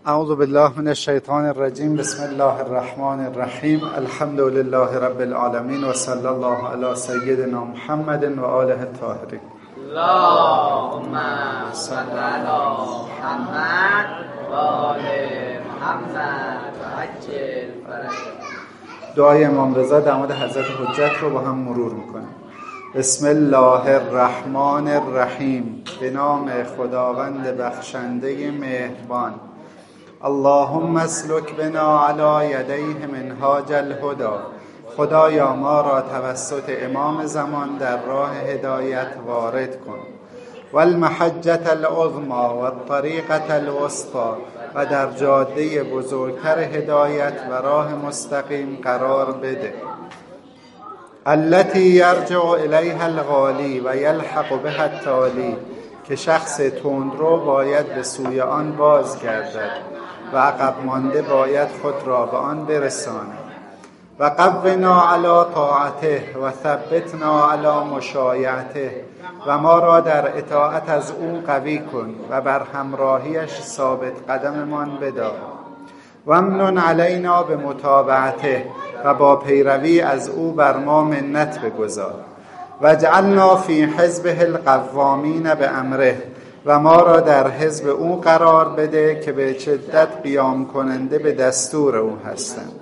اعوذ بالله من الشیطان الرجیم. بسم الله الرحمن الرحیم. الحمد لله رب العالمین و صلی الله علی سیدنا محمد و آله الطاهرین. اللهم صل علی محمد و آل محمد و عجل فرجهم. دعای امام رضا در مورد حضرت حجت رو با هم مرور میکنیم. بسم الله الرحمن الرحیم. به نام خداوند بخشنده مهربان. اللهم اسلک بنا علی یدیه منهاج الهدی. خدایا ما را توسط امام زمان در راه هدایت وارد کن. والمحجة العظمی و الطریقة الوسطی، و در جاده بزرگتر هدایت و راه مستقیم قرار بده. التي یرجع الیها الغالی و یلحق بها التالی، که شخص تندرو باید به سوی آن بازگردد و عقب مانده باید خود را به آن برساند. و قونا علی طاعته و ثبتنا علی مشایعته، و ما را در اطاعت از او قوی کن و بر همراهیش ثابت قدممان بدار. و امنن علینا به متابعته، و با پیروی از او بر ما منت بگذار. و اجعلنا فی حزبه القوامین به امره، و ما را در حزب او قرار بده که به شدت قیام کننده به دستور او هستند.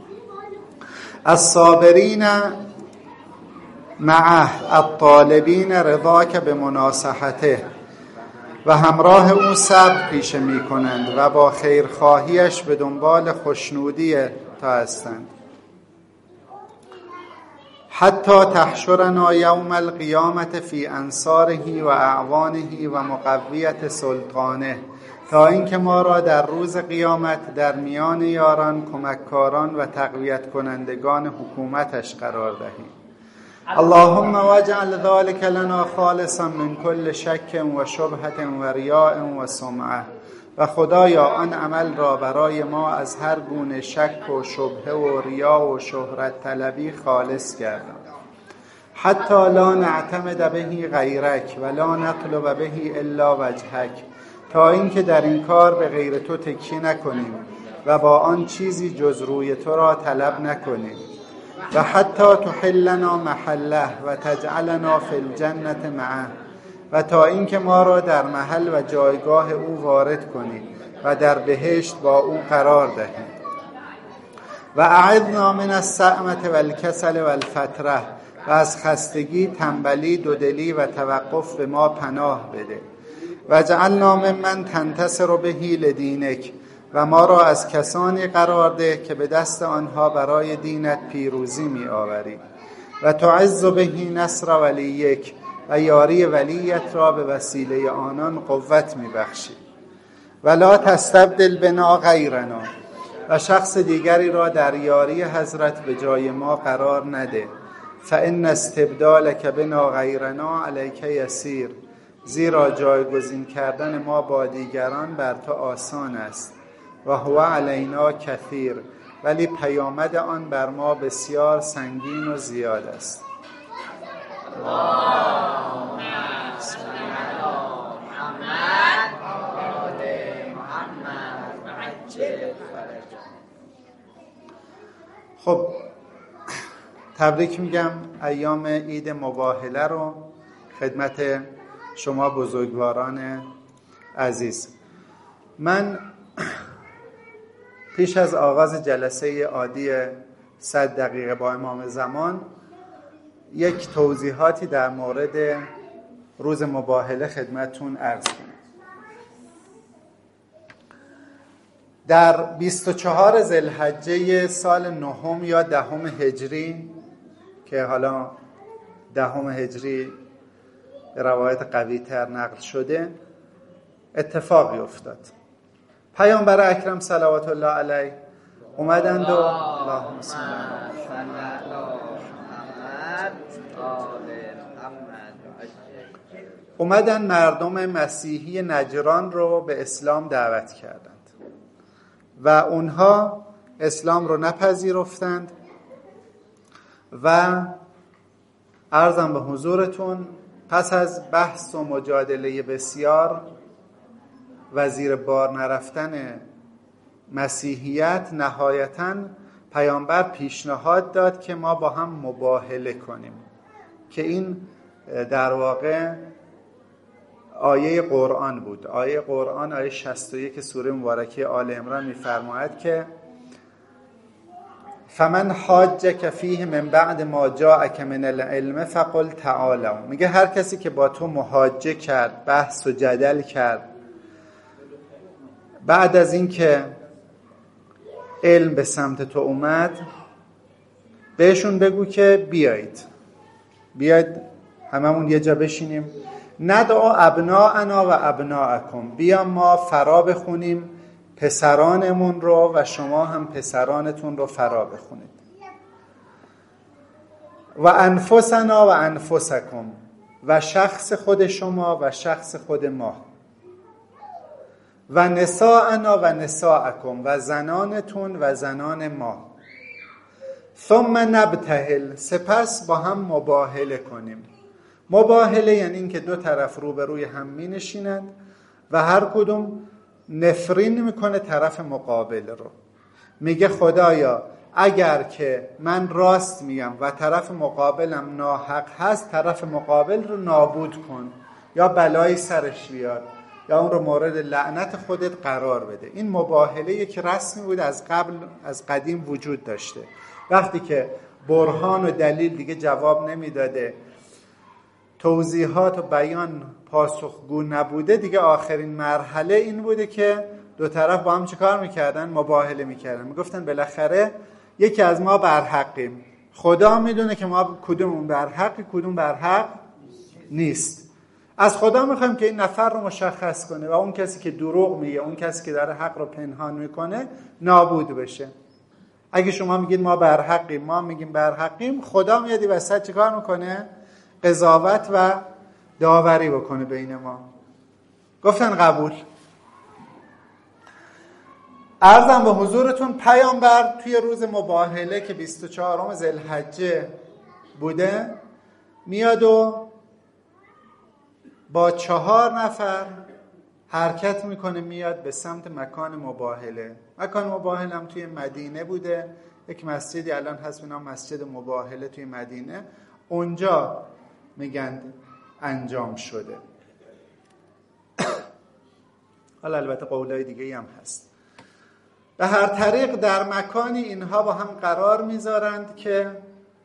الصابرین معه الطالبین رضاک به مناصحته، و همراه او صبر پیشه می کنند و با خیرخواهیش به دنبال خوشنودی تا هستند. حتی تحشرنا یوم القیامت فی انصاره و اعوانه و مقویت سلطانه، تا اینکه ما را در روز قیامت در میان یاران، کمککاران و تقویت کنندگان حکومتش قرار دهیم. اللهم واجعل ذلك لنا خالصا من كل شک و شبهة و ریاء و سمعه، و خدایا آن عمل را برای ما از هر گونه شک و شبهه و ریا و شهرت طلبی خالص گردان. حتی لا نعتمد به غیرک و لا نطلب به الا وجهک، تا اینکه در این کار به غیر تو تکیه نکنیم و با آن چیزی جز روی تو را طلب نکنیم. و حتی تحلنا محله و تجعلنا فی الجنة معه، و تا اینکه ما را در محل و جایگاه او وارد کنی و در بهشت با او قرار دهی. و اعذنا من السعمة و الکسل و الفتره، و از خستگی، تنبلی، دودلی و توقف به ما پناه بده. و اجعلنا ممن تنتصر به لدینک، و ما را از کسانی قرار ده که به دست آنها برای دینت پیروزی می آوری. و تعز به نصر ولیک، و یاری ولیت را به وسیله آنان قوت می بخشی. ولا تستبدل بنا غیرنا، و شخص دیگری را در یاری حضرت به جای ما قرار نده. فان استبدالک بنا غیرنا علیک یسیر، زیرا جایگزین کردن ما با دیگران بر تو آسان است. و هو علینا کثیر، ولی پیامد آن بر ما بسیار سنگین و زیاد است. اللهم صل علی محمد و آل محمد و عجل فرجهم. خب تبریک میگم ایام عید مباهله رو خدمت شما بزرگواران عزیز. من پیش از آغاز جلسه عادی 100 دقیقه با امام زمان یک توضیحاتی در مورد روز مباهله خدمتتون عرض کنم. در 24 ذوالحجه سال 9 یا 10 هجری، که حالا 10 هجری به روایت قوی تر نقل شده، اتفاقی افتاد. پیامبر اکرم صلوات الله علیه اومدند و اللهم صل علی محمد اومدن مردم مسیحی نجران رو به اسلام دعوت کردند و اونها اسلام رو نپذیرفتند. و عرضم به حضورتون پس از بحث و مجادله بسیار و زیر بار نرفتن مسیحیت نهایتاً پیامبر پیشنهاد داد که ما با هم مباهله کنیم، که این در واقع آیه قرآن بود. آیه قرآن آیه 61 سوره مبارکه آل عمران می‌فرماید که فمن حاجک فیه من بعد ما جاءک من العلم فقل تعالوا. میگه هر کسی که با تو محاجه کرد، بحث و جدل کرد، بعد از این که علم به سمت تو اومد، بهشون بگو که بیایید هممون یه جا بشینیم، ندعو ابناءنا و ابناءکم، بیا ما فرا بخونیم پسرانمون رو و شما هم پسرانتون رو فرا بخونید، و انفسنا و انفسکم، و شخص خود شما و شخص خود ما، و نساءنا و نساءکم، و زنانتون و زنان ما، ثم نبتهل، سپس با هم مباهله کنیم. مباهله یعنی این که دو طرف روبروی هم می نشینند و هر کدوم نفرین میکنه طرف مقابل رو. میگه خدایا اگر که من راست میگم و طرف مقابلم ناحق هست، طرف مقابل رو نابود کن، یا بلایی سرش بیار، یا اون رو مورد لعنت خودت قرار بده. این مباهله یک رسمی بود از قدیم وجود داشته. وقتی که برهان و دلیل دیگه جواب نمیداده، توضیحات و بیان پاسخگو نبوده، دیگه آخرین مرحله این بوده که دو طرف با هم چه کار میکردن؟ مباهله میکردن. میگفتن بالاخره یکی از ما برحقیم، خدا میدونه که ما کدومون برحقی کدوم برحق نیست. از خدا میخوایم که این نفر رو مشخص کنه و اون کسی که دروغ میگه، اون کسی که داره حق رو پنهان میکنه، نابود بشه. اگه شما میگید ما برحقیم، ما میگیم برحقیم، خدا میادی وسط چه کار میکنه؟ قضاوت و داوری بکنه بین ما. گفتن قبول. عرضم به حضورتون پیامبر توی روز مباهله که 24 ذوالحجه بوده، میاد و با 4 نفر حرکت میکنه، میاد به سمت مکان مباهله. مکان مباهله هم توی مدینه بوده، یک مسجدی الان هست به نام مسجد مباهله توی مدینه، اونجا میگن انجام شده. حالا البته قولای دیگه‌ای هم هست. به هر طریق در مکانی اینها با هم قرار میذارند که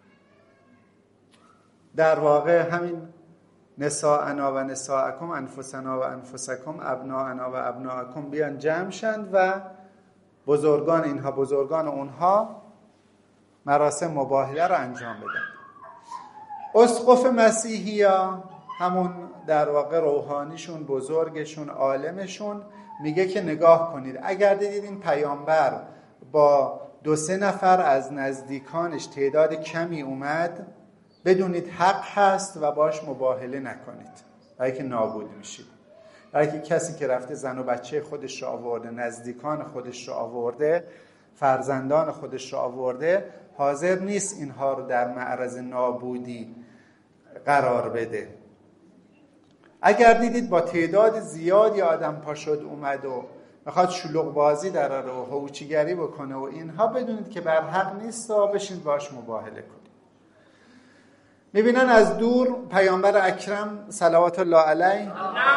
در واقع همین نساءنا و نساءکم، انفسنا و انفسکم، ابناءنا و ابناءکم بیان جمع شند و بزرگان اینها بزرگان اونها مراسم مباهله رو انجام بدن. اسقف مسیحیا، همون در واقع روحانیشون، بزرگشون، عالمشون، میگه که نگاه کنید، اگر دیدید این پیامبر با 2-3 نفر از نزدیکانش تعداد کمی اومد، بدونید حق هست و باش مباهله نکنید، برای که نابود میشید. برای که کسی که رفته زن و بچه خودش رو آورده، نزدیکان خودش رو آورده، فرزندان خودش رو آورده، حاضر نیست اینها رو در معرض نابودی قرار بده. اگر دیدید با تعداد زیادی آدم پا شد اومد و میخواد شلوغ بازی دراره و هوچیگری بکنه و اینها، بدونید که بر حق نیست و بشین باش مباهله کنید. میبینن از دور پیامبر اکرم صلوات الله علیه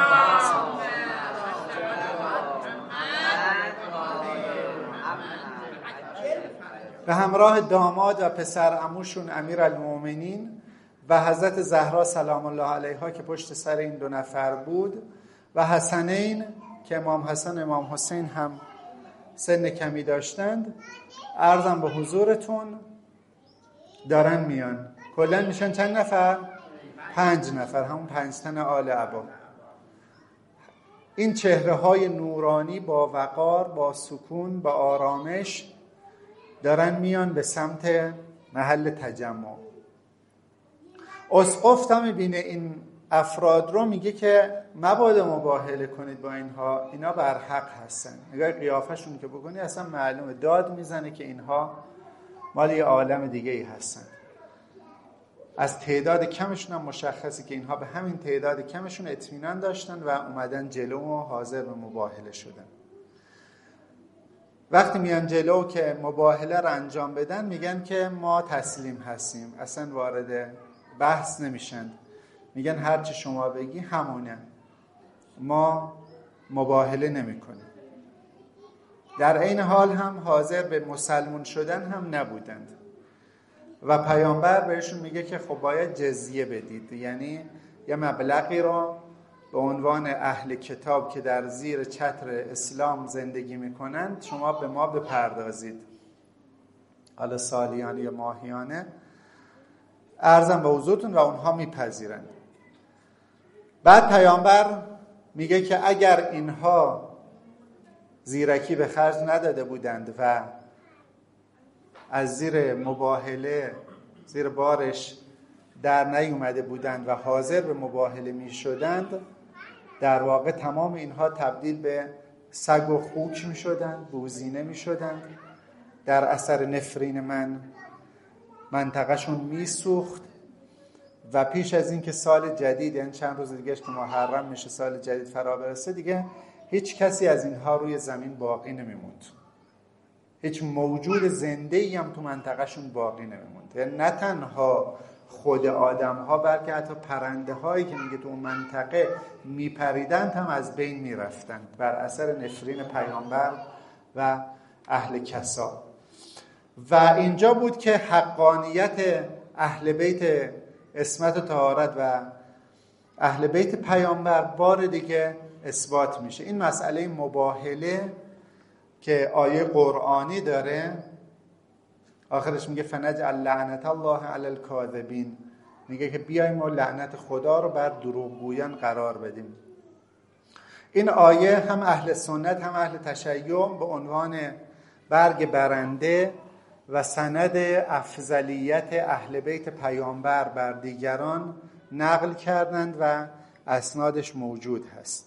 به همراه داماد و پسر عموشون امیرالمومنین و حضرت زهرا سلام الله علیها که پشت سر این 2 نفر بود، و حسنین که امام حسن امام حسین هم سن کمی داشتند، عرضم به حضورتون دارن میان. کلا میشن چند نفر؟ 5 نفر، همون 5 تن آل عبا. این چهره های نورانی با وقار، با سکون، با آرامش دارن میان به سمت محل تجمع. اسقف تا میبینه این افراد رو، میگه که مبادا مباهله کنید با اینها، اینا بر حق هستن. نگاه قیافشون که بکنی اصلا معلومه، داد میزنه که اینها مال یه عالم دیگه ای هستن. از تعداد کمشون هم مشخصه که اینها به همین تعداد کمشون اطمینان داشتن و اومدن جلو و حاضر به مباهله شدن. وقتی میان جلو که مباهله رو انجام بدن میگن که ما تسلیم هستیم، اصلا وارد بحث نمیشن، میگن هرچی شما بگی همونه، ما مباهله نمی کنیم. در این حال هم حاضر به مسلمون شدن هم نبودند و پیامبر بهشون میگه که خب باید جزیه بدید، یعنی یه مبلغی رو به عنوان اهل کتاب که در زیر چتر اسلام زندگی میکنند شما به ما بپردازید، حالا سالیانه یا ماهیانه، عرضم به حضورتون، و اونها میپذیرند. بعد پیامبر میگه که اگر اینها زیرکی به خرج نداده بودند و از زیر مباهله، زیر بارش در نیومده بودند و حاضر به مباهله می شدند، در واقع تمام اینها تبدیل به سگ و خوک می شدند، بوزینه می شدند. در اثر نفرین من منطقهشون می سوخت و پیش از این که سال جدید، یعنی چند روز دیگه که محرم میشه سال جدید فرا برسه، دیگه هیچ کسی از اینها روی زمین باقی نمیموند، هیچ موجود زنده‌ای هم تو منطقهشون باقی نمیموند. یعنی نه تنها خود آدم‌ها بلکه حتی پرنده‌هایی که میگه تو اون منطقه میپریدند هم از بین میرفتند بر اثر نفرین پیامبر و اهل کسا. و اینجا بود که حقانیت اهل بیت عصمت و طهارت و اهل بیت پیامبر بار دیگه اثبات میشه. این مسئله مباهله که آیه قرآنی داره، آخرش میگه فنجعل لعنت الله علی الکاذبین، میگه که بیایم و لعنت خدا رو بر دروغگویان قرار بدیم. این آیه هم اهل سنت هم اهل تشیع به عنوان برگ برنده و سند افضلیت اهل بیت پیامبر بر دیگران نقل کردند و اسنادش موجود هست.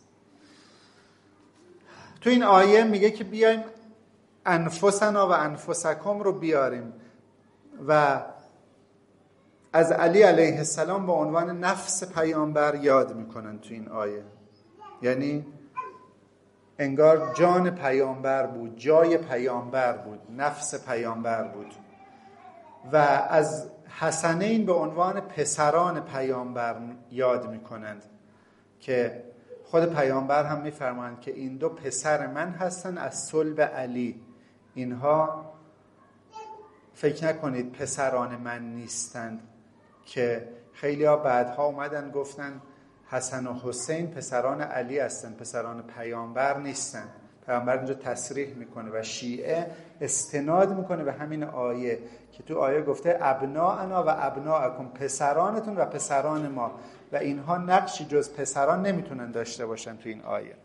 تو این آیه میگه که بیایم انفسنا و انفسکم رو بیاریم و از علی علیه السلام به عنوان نفس پیامبر یاد میکنن تو این آیه. یعنی انگار جان پیامبر بود، جای پیامبر بود، نفس پیامبر بود. و از حسنین به عنوان پسران پیامبر یاد میکنند که خود پیامبر هم میفرمایند که این دو پسر من هستن از صلب علی. اینها فکر نکنید پسران من نیستند، که خیلی ها بعدها اومدن گفتن حسن و حسین پسران علی هستن، پسران پیامبر نیستن. پیامبر اینجا تصریح میکنه و شیعه استناد میکنه به همین آیه که تو آیه گفته ابناءنا و ابناءکم، پسرانتون و پسران ما، و اینها نقشی جز پسران نمیتونن داشته باشن تو این آیه.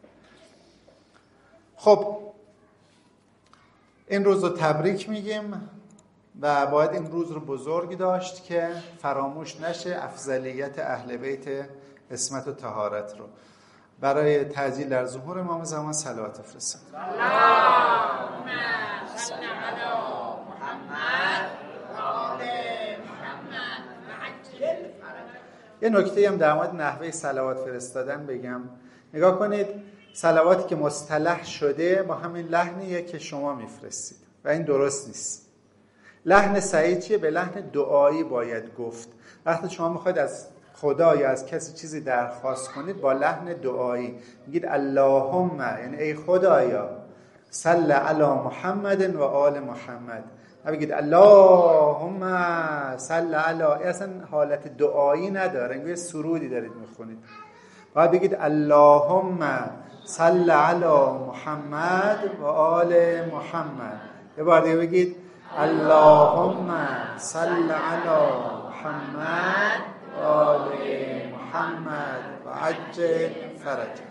خب این روز رو تبریک میگیم و باید این روز رو بزرگ داشت که فراموش نشه افضلیت اهل بیت عصمت و طهارت رو. برای تعجیل در ظهور امام زمان صلوات بفرستید. اللهم صل علی محمد و آل محمد و عجل فرجهم. یه نکته هم در مورد نحوه صلوات فرستادن بگم. نگاه کنید، صلواتی که مصطلح شده با همین لحنیه که شما میفرستید و این درست نیست. لحن صحیح چیه؟ به لحن دعایی باید گفت. وقتی شما میخواید از خدا یا از کسی چیزی درخواست کنید با لحن دعایی میگید اللهم، یعنی ای خدایا صل علی محمد و آل محمد. نبگید اللهم صل علی، اصلا حالت دعایی نداره، انگار سرودی دارید میخونید. باید بگید اللهم صل علی محمد و آل محمد. یه بار دیگه بگید اللهم صل علی محمد و آل محمد و عجل فرجهم.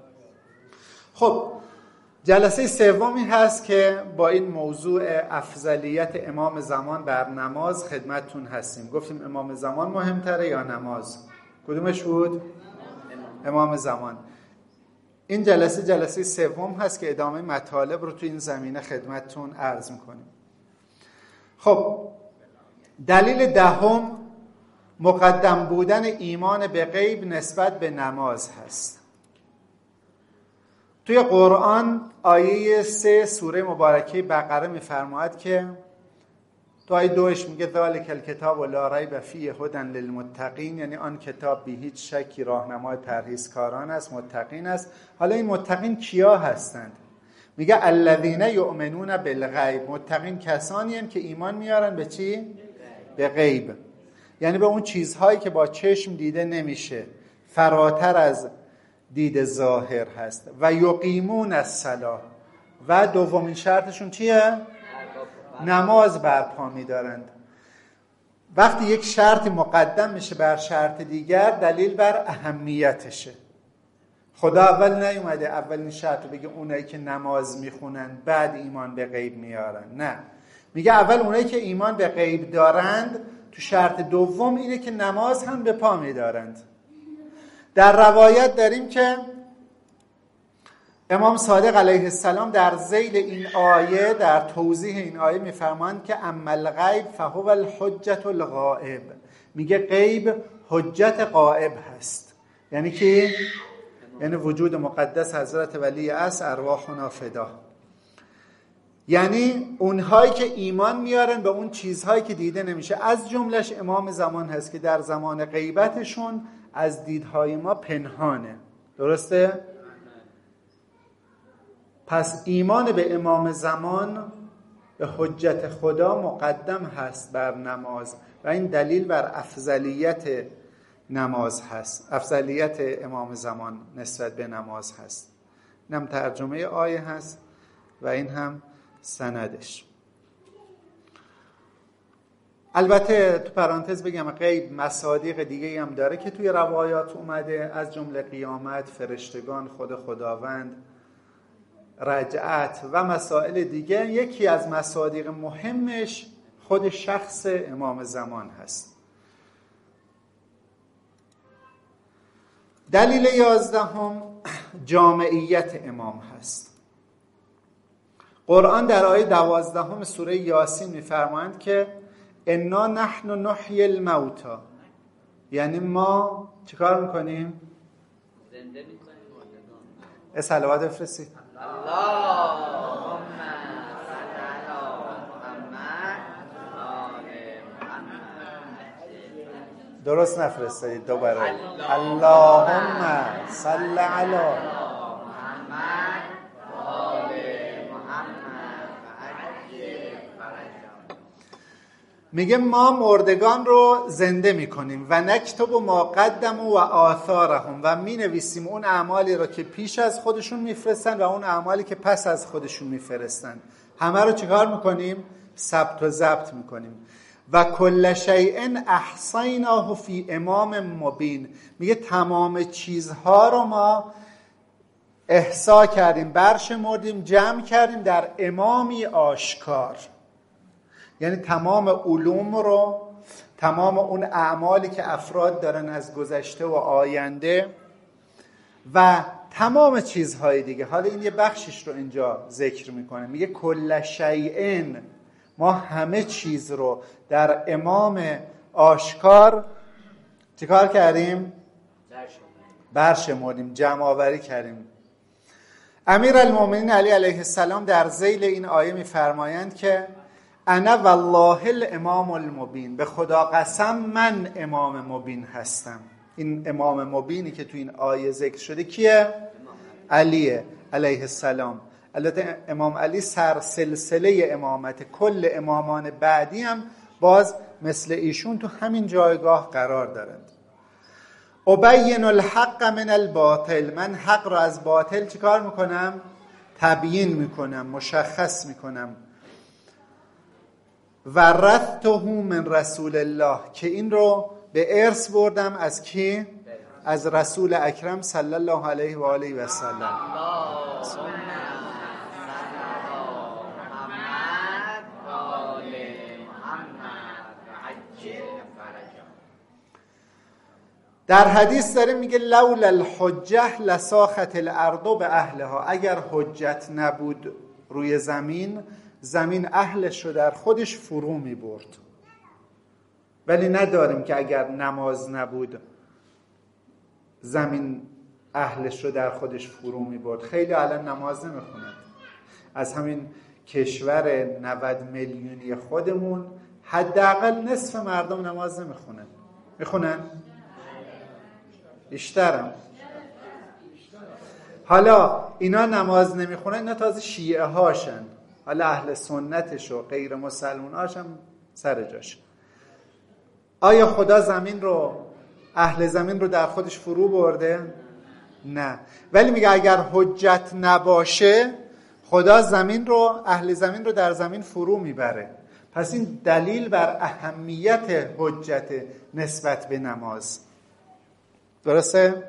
خب جلسه سومی هست که با این موضوع افضلیت امام زمان بر نماز خدمتتون هستیم. گفتیم امام زمان مهمتره یا نماز؟ کدومش بود؟ امام زمان. این جلسه سوم هست که ادامه مطالب رو تو این زمینه خدمتتون عرض میکنیم. خب دلیل دهم مقدم بودن ایمان به غیب نسبت به نماز هست. توی قرآن آیه 3 سوره مبارکه بقره میفرماید که تو آیه 2 میگه ذالک الکتاب لا ریب فیه هدی للمتقین، یعنی آن کتاب بی هیچ شکی راهنمای پرهیزکاران است، متقین است. حالا این متقین کیا هستند؟ میگه الذین یؤمنون بالغیب، متقین کسانی هستند که ایمان میارن به چی؟ به غیب، یعنی به اون چیزهایی که با چشم دیده نمیشه، فراتر از دید ظاهر هست. و یقیمون الصلاة، و دومین شرطشون چیه؟ نماز برپا می‌دارند. وقتی یک شرط مقدم میشه بر شرط دیگر، دلیل بر اهمیتشه. خدا اول نیومده اولین شرط رو بگه اونایی که نماز میخونن بعد ایمان به غیب میارن، نه، میگه اول اونایی که ایمان به غیب دارند، تو شرط دوم اینه که نماز هم به پا میدارند. در روایت داریم که امام صادق علیه السلام در ذیل این آیه، در توضیح این آیه میفرمایند که اما الغیب فهو الحجة الغائب، میگه غیب حجت غائب هست. یعنی که یعنی وجود مقدس حضرت ولی عصر ارواحنا فدا، یعنی اونهایی که ایمان میارن به اون چیزهایی که دیده نمیشه. از جملش امام زمان هست که در زمان غیبتشون از دیدهای ما پنهانه. درسته؟ پس ایمان به امام زمان به حجت خدا مقدم هست بر نماز و این دلیل بر افضلیت نماز هست، افضلیت امام زمان نسبت به نماز هست. اینم ترجمه آیه هست و این هم سندش. البته تو پرانتز بگم غیب مصادیق دیگه هم داره که توی روایات اومده، از جمله قیامت، فرشتگان، خود خداوند، رجعت و مسائل دیگه. یکی از مصادیق مهمش خود شخص امام زمان هست. دلیل 11 جامعیت امام هست. قرآن در آیه 12 سوره یاسین میفرمایند که انا نحن نحیی الموتی، یعنی ما چیکار میکنیم؟ زنده میکنیم مردگان. صلوات بفرستید. اللهم صل علی محمد آل محمد. درست نفرستید دوباره. اللهم صل علی محمد آل محمد و عجل فرجهم. میگه ما مردگان رو زنده میکنیم و نکتب ما قدموا و آثارهم، و مینویسیم اون اعمالی رو که پیش از خودشون میفرستن و اون اعمالی که پس از خودشون میفرستن. همه رو چیکار میکنیم؟ ثبت و ضبط میکنیم. و کل شیء احصیناه فی امام مبین، میگه تمام چیزها رو ما احصا کردیم، برشمردیم، جمع کردیم در امامی آشکار. یعنی تمام علوم رو، تمام اون اعمالی که افراد دارن از گذشته و آینده و تمام چیزهای دیگه. حالا این یه بخشش رو اینجا ذکر میکنه، میگه کل شیء، ما همه چیز رو در امام آشکار چیکار کردیم؟ برشمردیم، جمع آوری کردیم. امیرالمومنین علی علیه السلام در ذیل این آیه میفرمایند که انا والله الامام المبین، به خدا قسم من امام مبین هستم. این امام مبینی که تو این آیه ذکر شده کیه؟ علیه علیه السلام. البته امام علی سر سلسله امامت، کل امامان بعدی هم باز مثل ایشون تو همین جایگاه قرار دارند. ابین الحق من الباطل، من حق را از باطل چیکار میکنم؟ تبیین میکنم، مشخص میکنم. ورثته من رسول الله، که این رو به ارث بردم از کی؟ از رسول اکرم صلی الله علیه و آله و سلم. در حدیث داره میگه لولا الحجه لساخت الارض به اهلها، اگر حجت نبود روی زمین، زمین اهلش رو در خودش فرو می برد. ولی نداریم که اگر نماز نبود زمین اهلش رو در خودش فرو میبرد. خیلی الان نماز نمیخونن. از همین کشور 90 میلیونی خودمون حداقل نصف مردم نماز نمیخونن. میخونن؟ بیشترم. حالا اینا نماز نمیخونن، اینا تازه شیعه هاشن. حالا اهل سنتش و غیر مسلمان هاشن سر جاش. آیا خدا زمین رو، اهل زمین رو در خودش فرو برده؟ نه. ولی میگه اگر حجت نباشه خدا زمین رو، اهل زمین رو در زمین فرو میبره. پس این دلیل بر اهمیت حجت نسبت به نماز. درسته؟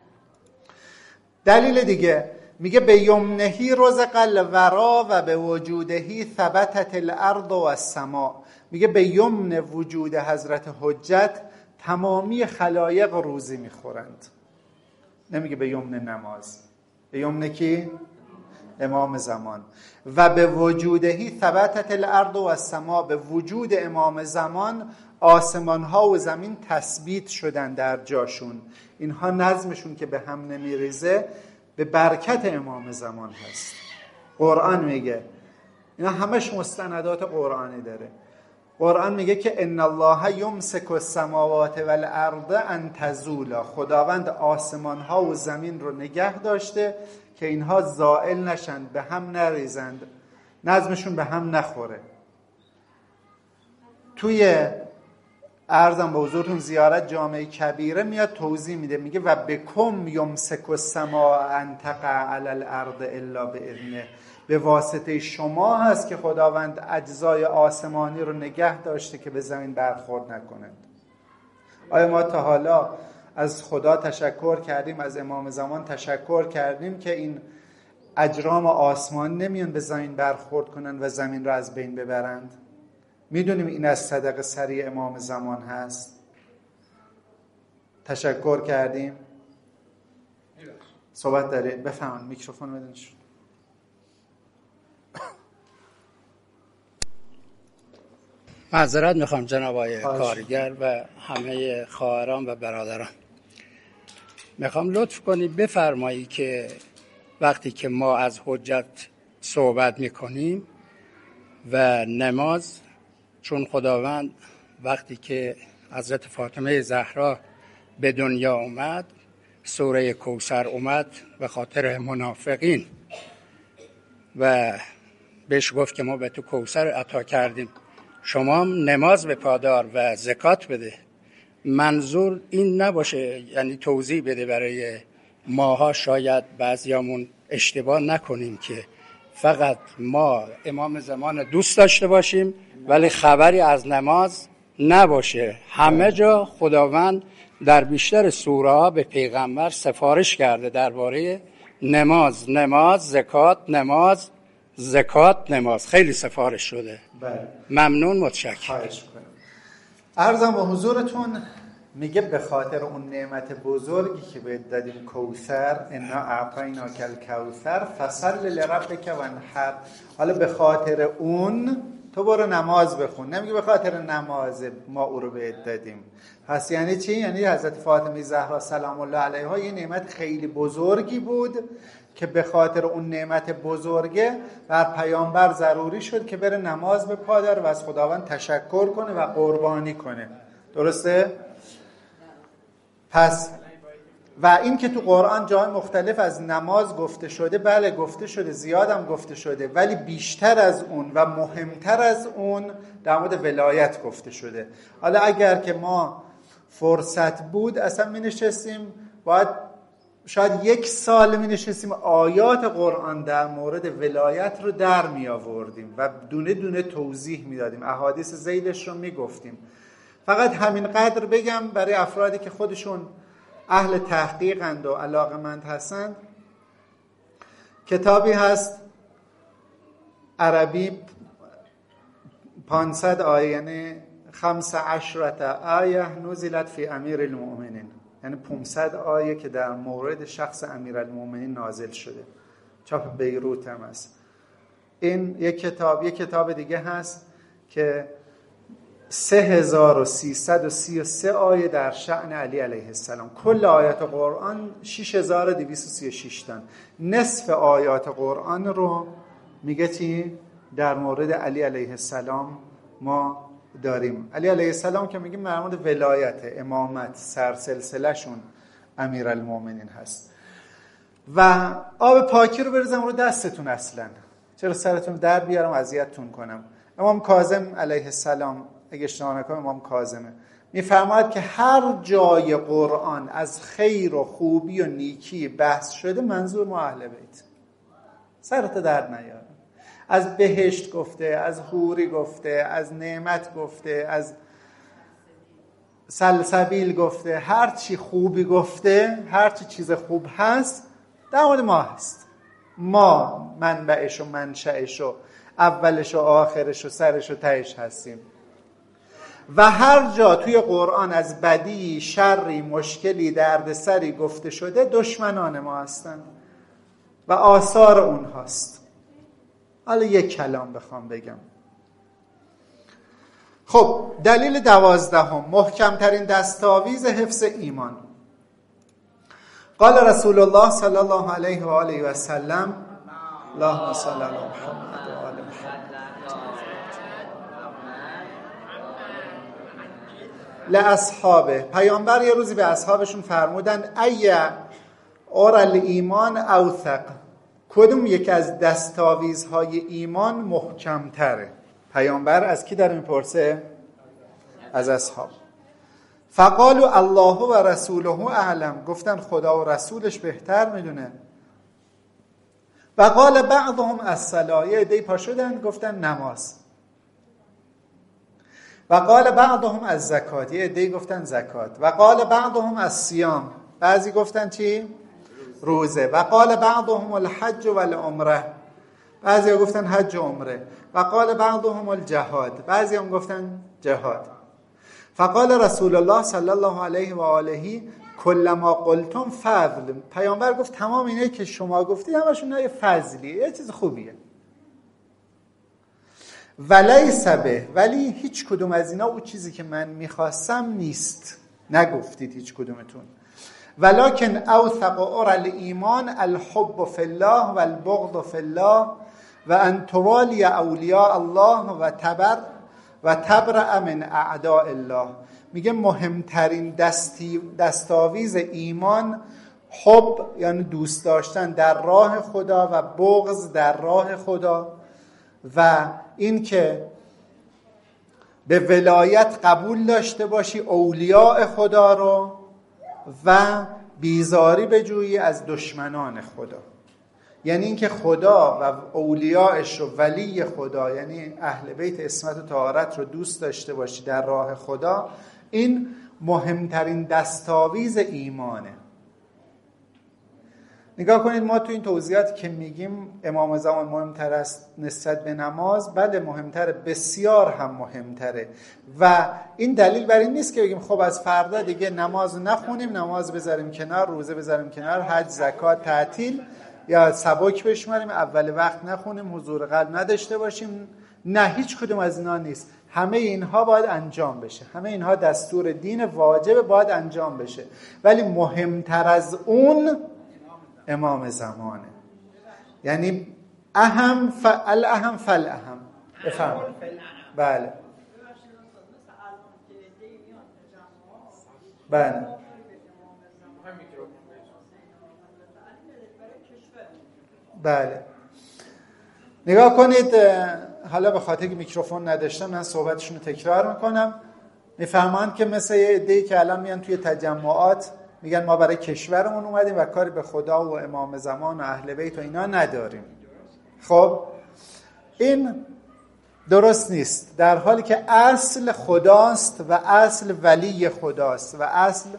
دلیل دیگه میگه به یمنهی رزق الورا و به وجودهی ثبتت الارض و السماء. میگه به یمن وجود حضرت حجت تمامی خلایق روزی میخورند. نمیگه به یمن نماز. به یمن کی؟ امام زمان. و به وجودهی ثبتت الارض و السماء. به وجود امام زمان آسمان ها و زمین تثبیت شدن در جاشون. اینها نظمشون که به هم نمیریزه به برکت امام زمان هست. قرآن میگه، اینا همش مستندات قرآنی داره. قرآن میگه که ان الله یمسک السماوات والارض ان تزولا. خداوند آسمان ها و زمین رو نگه داشته که اینها زائل نشن، به هم نریزند، نظمشون به هم نخوره. توی عرضم به حضورتون زیارت جامع کبیره میاد توضیح میده، میگه و بکم یمسک السماء ان تقع علی الارض الا باذنه. به واسطه شما هست که خداوند اجزای آسمانی رو نگه داشته که به زمین برخورد نکنند. آیا ما تا حالا از خدا تشکر کردیم، از امام زمان تشکر کردیم که این اجرام آسمان نمیان به زمین برخورد کنن و زمین رو از بین ببرند؟ میدونیم این از صدق سری امام زمان هست. تشکر کردیم. صحبت دارید؟ بفهمن میکروفون بدین. معذرت میخوام جناب آقای کارگر و همه خواهران و برادران. میخوام لطف کنید بفرمایی که وقتی که ما از حجت صحبت میکنیم و نماز، چون خداوند وقتی که حضرت فاطمه زهرا به دنیا اومد سوره کوثر اومد به خاطر منافقین و بهش گفت که ما به تو کوثر عطا کردیم، شما هم نماز به پادار و زکات بده. منظور این نباشه، یعنی توضیح بده برای ماها، شاید بعضیامون اشتباه نکنیم که فقط ما امام زمان دوست داشته باشیم ولی خبری از نماز نباشه. همه جا خداوند در بیشتر سوره ها به پیغمبر سفارش کرده درباره نماز، نماز، زکات، نماز، زکات، نماز، خیلی سفارش شده. بله. ممنون، متشکرم. عرضم به حضورتون میگه به خاطر اون نعمت بزرگی که بهت دادیم کوثر، انا اعطیناک الکوثر فصل لربک وانحر. حالا به خاطر اون تو برو نماز بخون. نمیگه به خاطر نماز ما او رو بهت دادیم. پس یعنی چی؟ یعنی حضرت فاطمه زهرا سلام الله علیها یه نعمت خیلی بزرگی بود که به خاطر اون نعمت بزرگه بر پیامبر ضروری شد که بره نماز بپادر و از خداوند تشکر کنه و قربانی کنه. درسته؟ پس و این که تو قرآن جای مختلف از نماز گفته شده، بله گفته شده، زیادم گفته شده، ولی بیشتر از اون و مهمتر از اون در مورد ولایت گفته شده. حالا اگر که ما فرصت بود اصلا می نشستیم، باید شاید 1 سال می نشستیم آیات قرآن در مورد ولایت رو در می آوردیم و دونه دونه توضیح می دادیم، احادیث ذیلش رو می گفتیم. فقط همین قدر بگم برای افرادی که خودشون اهل تحقیقند و علاقمند هستند، کتابی هست عربی 500 آیه، یعنی 15 آیه نزلت فی امیر المؤمنین، یعنی 500 آیه که در مورد شخص امیرالمؤمنین نازل شده. چاپ بیروت هم هست. این یک کتاب دیگه هست که 3333 آیه در شأن علی علیه السلام. کل آیات قرآن 6236 تن. نصف آیات قرآن رو میگه چی؟ در مورد علی علیه السلام ما داریم. علی علیه السلام که میگیم در مورد ولایت، امامت، سرسلسله شون امیرالمومنین هست. و آب پاکی رو بریزم رو دستتون، اصلا چرا سرتون در بیارم اذیتتون کنم. امام کاظم علیه السلام، اگه اشتباه نکنم امام کاظمه، میفرماید که هر جای قرآن از خیر و خوبی و نیکی بحث شده منظور ما اهل بیت. سرت در نیارم. از بهشت گفته، از حوری گفته، از نعمت گفته، از سلسبیل گفته، هر چی خوبی گفته، هر چی چیز خوب هست در مورد ما هست. ما منبعش و منشأش و اولش و آخرش و سرش و تهش هستیم. و هر جا توی قرآن از بدی، شری، مشکلی، دردسری گفته شده دشمنان ما هستند و آثار اونهاست. حالا یک کلام بخوام بگم. خب دلیل 12، محکمترین دستاویز حفظ ایمان. قال رسول الله صلی الله علیه و آله و سلم اللهم صل علی محمد و آل محمد لاصحابه. پیامبر یه روزی به اصحابشون فرمودن ای اورال ایمان اوثق، کدوم یک از دستاویزهای ایمان محکمتره؟ پیامبر از کی داره میپرسه؟ از اصحاب. فقالوا الله و رسوله اعلم، گفتن خدا و رسولش بهتر میدونه. و قال بعضهم الصلاه، یه عده‌ای پا شدن گفتن نماز. و قال بعضهم الزکات، یه عده‌ای گفتن زکات. و قال بعضهم الصیام، بعضی گفتن چی؟ روزه. و قال بعضهم الحج و العمره، بعضی گفتن حج و عمره. و قال بعضهم الجهاد، بعضی هم گفتن جهاد. فقال رسول الله صلی الله علیه و آله کل ما قلتم فضل، پیامبر گفت تمام اینایی که شما گفتی همشون یه فضلیه، یه چیز خوبیه. ولیس به، ولی هیچ کدوم از اینا اون چیزی که من میخواستم نیست، نگفتید هیچ کدومتون. ولکن اوثق اورال ایمان الحب فی الله و البغض فی الله و ان توالی اولیاء الله و تبرأ من اعداء الله. میگه مهمترین دستاویز ایمان حب، یعنی دوست داشتن در راه خدا، و بغض در راه خدا، و این که به ولایت قبول داشته باشی اولیاء خدا رو و بیزاری بجویی از دشمنان خدا. یعنی اینکه خدا و اولیاءش رو، ولی خدا یعنی اهل بیت عصمت و طهارت رو دوست داشته باشی در راه خدا. این مهمترین دستاویز ایمانه. نگاه کنید، ما تو این توضیحاتی که میگیم امام زمان مهمتر است نسبت به نماز، بله مهمتره، بسیار هم مهمتره. و این دلیل بر این نیست که بگیم خب از فردا دیگه نماز نخونیم، نماز بذاریم کنار، روزه بذاریم کنار، حج، زکات تعطیل، یا سبک بشماریم، اول وقت نخونیم، حضور قلب نداشته باشیم. نه، هیچ کدوم از اینا نیست. همه اینها باید انجام بشه، همه اینها دستور دین واجب باید انجام بشه، ولی مهمتر از اون امام زمانه. یعنی اهم فالاهم فالاهم. بفرمایید. بله بله بله. نگاه کنید، حالا به خاطر که میکروفون نداشتم من صحبتشون رو تکرار میکنم. میفهمند که مثل یه عده‌ای که الان میان توی تجمعات میگن ما برای کشورمون اومدیم و کاری به خدا و امام زمان و اهل بیت و اینا نداریم. خب این درست نیست، در حالی که اصل خداست و اصل ولی خداست و اصل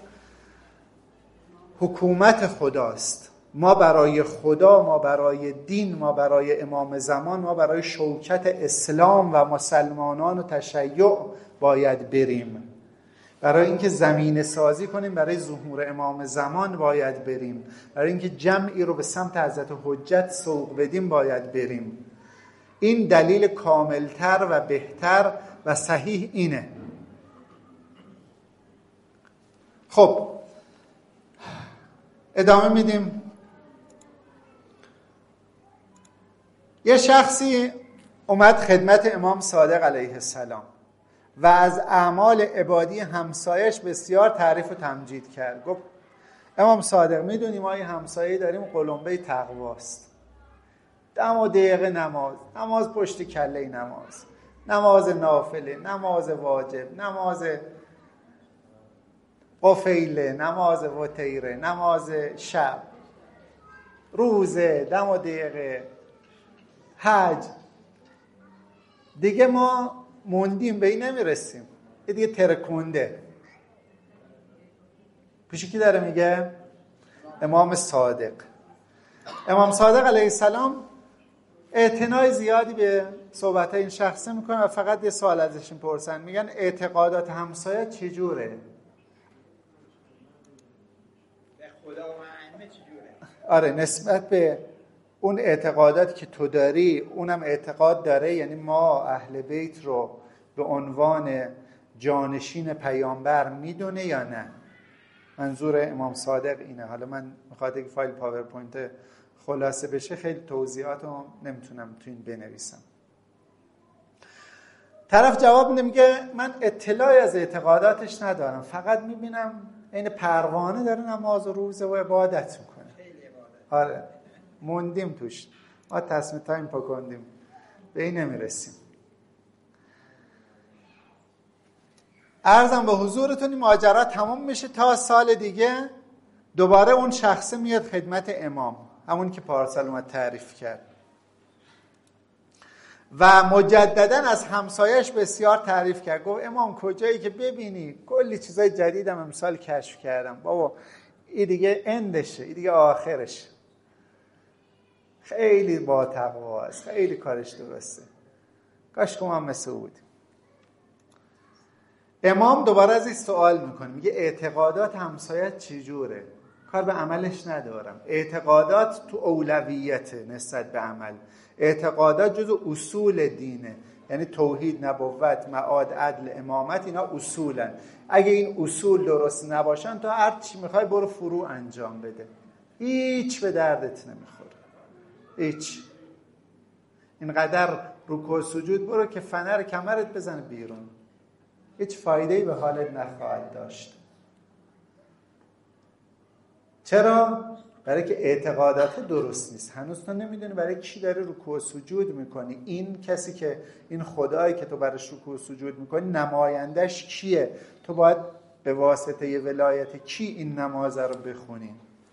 حکومت خداست. ما برای خدا، ما برای دین، ما برای امام زمان، ما برای شوکت اسلام و مسلمانان و تشیع باید بریم. برای اینکه زمینه سازی کنیم برای ظهور امام زمان باید بریم. برای اینکه جمعی رو به سمت حضرت حجت سوق بدیم باید بریم. این دلیل کاملتر و بهتر و صحیح اینه. خب ادامه میدیم. یه شخصی اومد خدمت امام صادق علیه السلام و از اعمال عبادی همسایش بسیار تعریف و تمجید کرد. گفت امام صادق میدونی ما یه همسایه داریم قلمبه تقواست، دم و دقیقه نماز پشت کله نماز نافله، نماز واجب، نماز قفیله، نماز وتیره، نماز شب، روزه، دم و دقیقه، حج. دیگه ما موندیم به این نمیرسیم، دیگه ترکونده. پیش کی داره میگه؟ امام صادق. امام صادق علیه السلام اعتنای زیادی به صحبت این شخصه میکنن و فقط یه سوال ازش میپرسن، میگن اعتقادات همسایه چجوره؟ به خدا و ائمه چجوره؟ آره، نسبت به اون اعتقاداتی که تو داری اونم اعتقاد داره، یعنی ما اهل بیت رو به عنوان جانشین پیامبر میدونه یا نه؟ منظور امام صادق اینه. حالا من میخواد که فایل پاورپوینت خلاصه بشه خیلی توضیحات رو نمیتونم تو این بنویسم. طرف جواب میده، میگه من اطلاعی از اعتقاداتش ندارم، فقط میبینم این پروانه داره نماز و روزه و عبادت میکنه. آره موندیم توش، ما تصمیم تایم پاکندیم، به این نمیرسیم. عرضم به حضورتون این ماجرا تمام میشه تا سال دیگه دوباره اون شخصه میاد خدمت امام، همون که پارسال اومد تعریف کرد و مجددا از همسایش بسیار تعریف کرد. گفت امام کجایی که ببینی کلی چیزای جدیدم امسال کشف کردم. بابا این دیگه اندشه، این دیگه آخرش. خیلی با تقوا است، خیلی کارش درسته، کاش که ما مثل بود. امام دوباره از این سوال میکنه، میگه اعتقادات همسایت چجوره؟ کار به عملش ندارم. اعتقادات تو اولویته نسبت به عمل. اعتقادات جزو اصول دینه، یعنی توحید، نبوت، معاد، عدل، امامت، اینا اصولن. اگه این اصول درست نباشن تو هر چی میخوای برو فروع انجام بده، هیچ به دردت نمیخوره. هیچ. اینقدر رکوع سجود برو که فنر کمرت بزنه بیرون، هیچ فایده‌ای به حالت نخواهد داشت. چرا؟ برای که اعتقادات درست نیست. هنوز تو نمیدونی برای کی داری رکوع و سجود میکنی. این کسی که، این خدایی که تو برایش رکوع و سجود میکنی نمایندش کیه؟ تو باید به واسطه ی ولایت کی این نماز رو بخونی.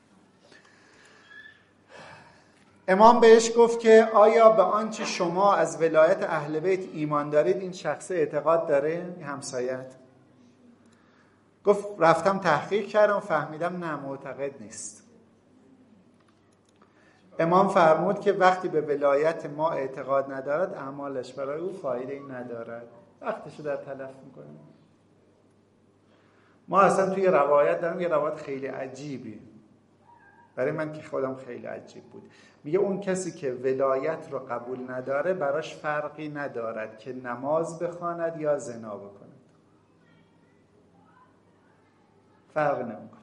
امام بهش گفت که آیا به آنچه شما از ولایت اهل بیت ایمان دارید این شخص اعتقاد داره؟ همسایت گفت رفتم تحقیق کردم فهمیدم نه، معتقد نیست. امام فرمود که وقتی به ولایت ما اعتقاد ندارد اعمالش برای او فایده‌ای ندارد، وقتشو در تلف میکنه. ما اصلا توی روایت دارم یه روایت خیلی عجیبی، برای من که خودم خیلی عجیب بود. میگه اون کسی که ولایت رو قبول نداره براش فرقی ندارد که نماز بخواند یا زنا بکند، فرق نمیکنه.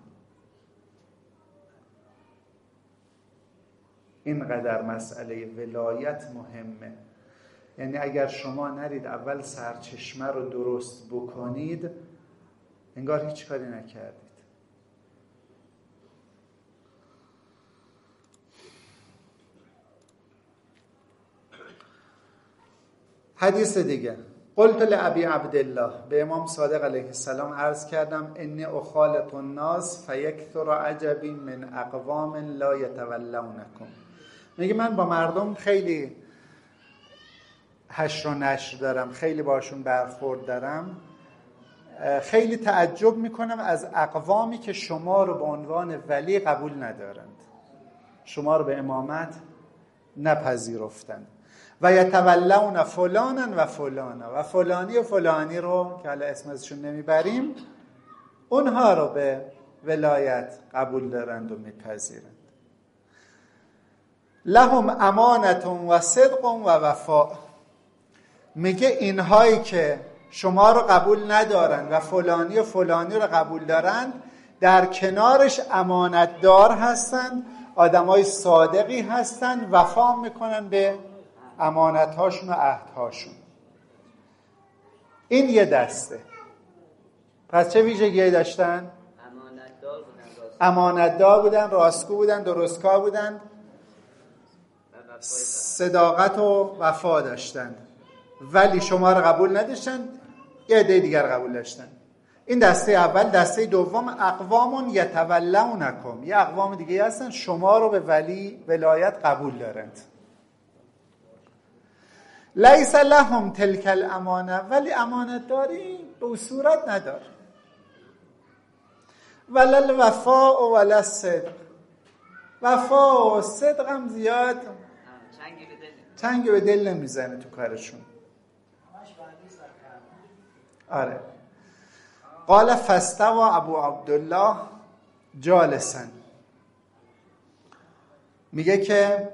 اینقدر مسئله ولایت مهمه. یعنی اگر شما نرید اول سرچشمه رو درست بکنید انگار هیچ کاری نکردید. حدیث دیگه، قلت لابی عبدالله، به امام صادق علیه السلام عرض کردم انی اخالط الناس فیکثر عجبی من اقوام لا یتولونکم. میگه من با مردم خیلی حشر و نشر دارم، خیلی باشون برخورد دارم، خیلی تعجب میکنم از اقوامی که شما رو به عنوان ولی قبول ندارند، شما رو به امامت نپذیرفتند. و یتولون فلانا و فلانا، و فلانی و فلانی رو که حالا اسمشون نمیبریم اونها رو به ولایت قبول دارند و میپذیرند. لهم امانت و صدق و وفا. میگه اینهایی که شما رو قبول ندارند و فلانی رو قبول دارند در کنارش امانتدار هستند، آدمای صادقی هستند، وفا میکنن به امانتهاشون و عهدهاشون. این یه دسته. پس چه ویژگی داشتن؟ امانتدار بودن، راستگو بودن، درستکار بودن، صداقت و وفا داشتن. ولی شما رو قبول نداشتن، یه عده دیگر قبول داشتن. این دسته اول. دسته دوم اقوام یتولونکم، یه اقوام دیگه هستن شما رو به ولایت قبول دارند. لیس لهم تلک الامانه، ولی امانت داری به اون صورت ندار. ولا الوفاء ولا الصدق، وفا و صدق هم زیاد چنگ به دل نمیزنه تو کارشون. آره. قال فاستوى ابو عبدالله جالسا، میگه که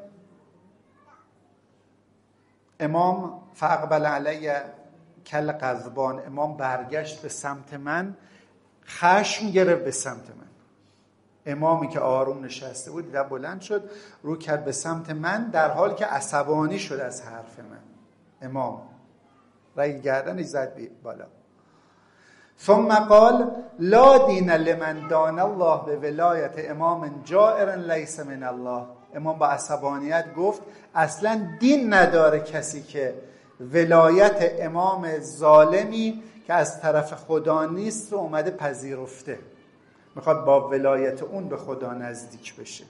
امام فاقبل علی کل غضبان، امام برگشت به سمت من، خشم گرفت به سمت من. امامی که آروم نشسته بود دیدم بلند شد، رو کرد به سمت من در حالی که عصبانی شد از حرف من. امام رای گردنش زد بالا. ثم قال لا دین لمن دان الله به ولایت امام جائر لیس من الله. امام با عصبانیت گفت اصلا دین نداره کسی که ولایت امام ظالمی که از طرف خدا نیست رو اومده پذیرفته، میخواد با ولایت اون به خدا نزدیک بشه.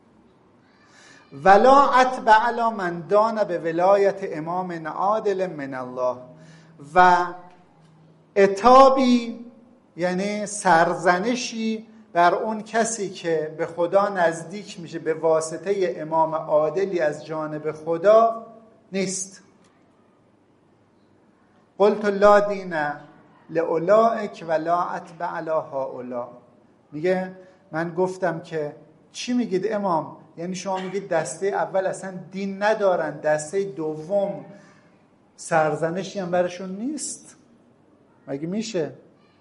ولا اتبع علی من دان به ولایت امام عادل من الله، و عتابی یعنی سرزنشی بر اون کسی که به خدا نزدیک میشه به واسطه امام عادلی از جانب خدا نیست. قلت لا دین لأولئک ولا اتبع علی هؤلاء. میگه من گفتم که چی میگید امام؟ یعنی شما میگید دسته اول اصلا دین ندارن، دسته دوم سرزنشی هم برشون نیست؟ مگه میشه؟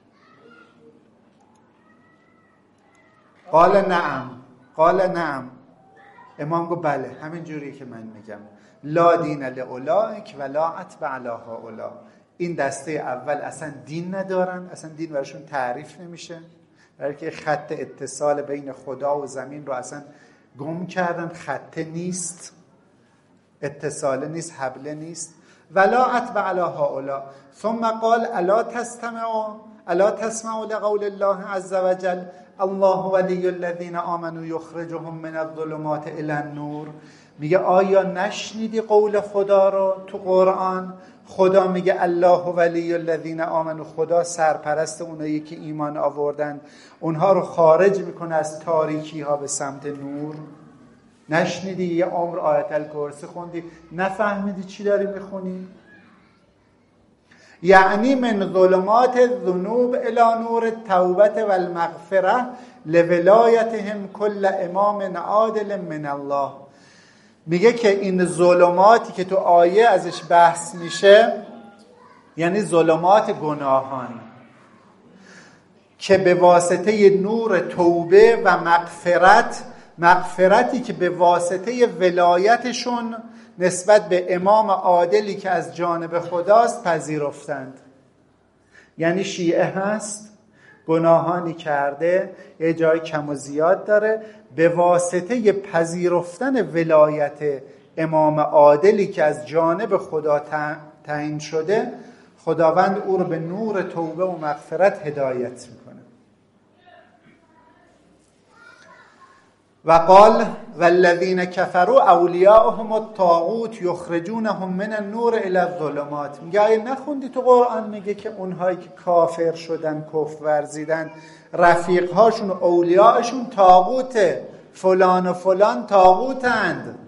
قال نعم. امام گفت بله همین جوری که من میگم. لا دین لأولئک ولا اتبع علی هؤلاء. این دسته اول اصلا دین ندارن، اصلا دین برشون تعریف نمیشه، برای که خط اتصال بین خدا و زمین رو اصلا گم کردن، خط نیست، اتصال نیست، حبل نیست. ولا اتبع علی هؤلاء. ثم قال الا تسمعوا لقول الله عز وجل الله ولی الذین آمنوا یخرجهم من الظلمات الی النور. میگه آیا نشنیدی قول خدا رو تو قرآن؟ خدا میگه الله ولی الذین آمنوا، خدا سرپرست اونایی که ایمان آوردن، اونها رو خارج میکنه از تاریکی ها به سمت نور. نشنیدی؟ یه عمر آیت الکرسی خوندی نفهمیدی چی داری میخونی؟ یعنی من ظلمات الذنوب الی نور التوبه و المغفره لولایتهم کل امام عادل من الله. میگه که این ظلماتی که تو آیه ازش بحث میشه یعنی ظلمات گناهان که به واسطه نور توبه و مغفرتی که به واسطه ولایتشون نسبت به امام عادلی که از جانب خداست پذیرفتند. یعنی شیعه هست، گناهانی کرده، یه جای کم و زیاد داره، به واسطه پذیرفتن ولایت امام عادلی که از جانب خدا تعیین شده، خداوند او رو به نور توبه و مغفرت هدایت میکنه. و قال والذین کفروا اولیاءهم الطاغوت یخرجونهم من النور الی الظلمات. میگه آیه نخوندی تو قرآن؟ میگه که اونهایی که کافر شدن، کفر ورزیدن، رفیقهاشون و اولیاءشون طاغوته، فلان و فلان طاغوتند.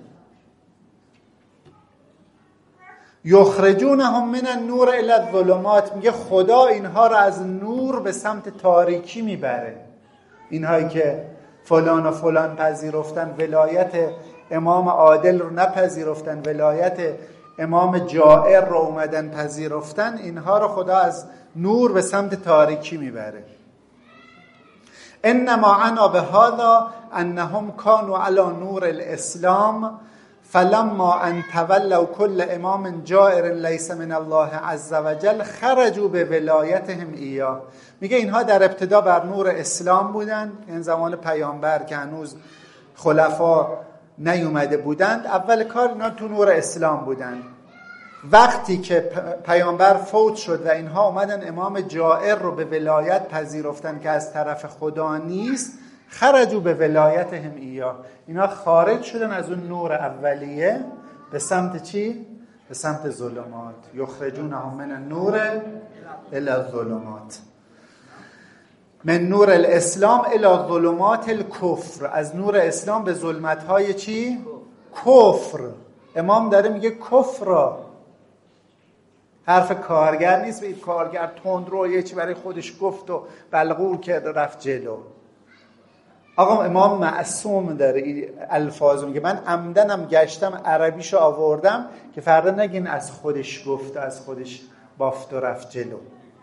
یخرجونهم من النور الی الظلمات، میگه خدا اینها رو از نور به سمت تاریکی میبره. اینهایی که فلان و فلان پذیرفتن، ولایت امام عادل رو نپذیرفتن، ولایت امام جائر رو اومدن پذیرفتن، اینها رو خدا از نور به سمت تاریکی میبره. انما انا بهذا انهم كانوا على نور الاسلام فلما ان تولوا كل امام جائر لیس من الله عز وجل خرجوا به ولایتهم ایاه. میگه اینها در ابتدا بر نور اسلام بودن، این زمان پیامبر که هنوز خلفا نیومده بودند، اول کار اینا تو نور اسلام بودن. وقتی که پیامبر فوت شد و اینها اومدن امام جائر رو به ولایت پذیرفتن که از طرف خدا نیست، خرجوا به ولایتهم ایاه، اینا خارج شدن از اون نور اولیه به سمت چی؟ به سمت ظلمات. یخرجونهم من النور الی الظلمات، من نور الاسلام الی ظلمات الکفر، از نور اسلام به ظلمت‌های چی؟ کفر. امام داره میگه کفر، حرف کارگر نیست. به کارگر تند رو یه چی برای خودش گفت و بلغور کرد و رفت جلو. آقا امام معصوم داره الفاظ میگه. من عمدنم گشتم عربیشو آوردم که فردا نگین از خودش گفت، از خودش بافت و رفت جلو.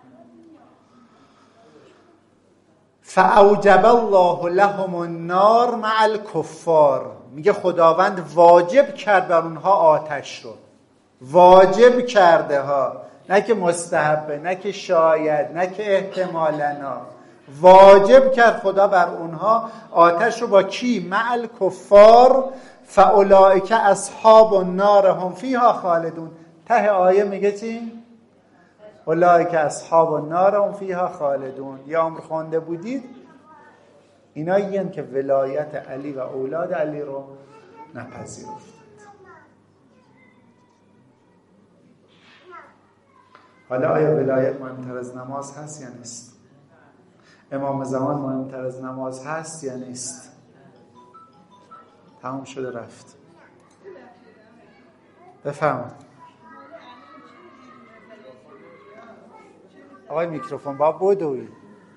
فاوجب الله لهم النار مع الکفار، میگه خداوند واجب کرد بر اونها آتش رو، واجب کرده ها، نه که مستحبه، نه که شاید، نه که احتمالاً، واجب کرد خدا بر اونها آتش رو. با کی؟ مع الکفار فاولئک اصحاب النار هم فیها خالدون. ته آیه میگه چی؟ اولئک اصحاب النار هم فیها خالدون. یا عمر خوانده بودید اینایین که ولایت علی و اولاد علی رو نپذیرفتند. حالا آیا ولایت مهمتر از نماز هست یا نیست؟ امام زمان مهمتر از نماز هست یا نیست؟ تمام شده رفت. بفرمایید آقای میکروفون با بدوی.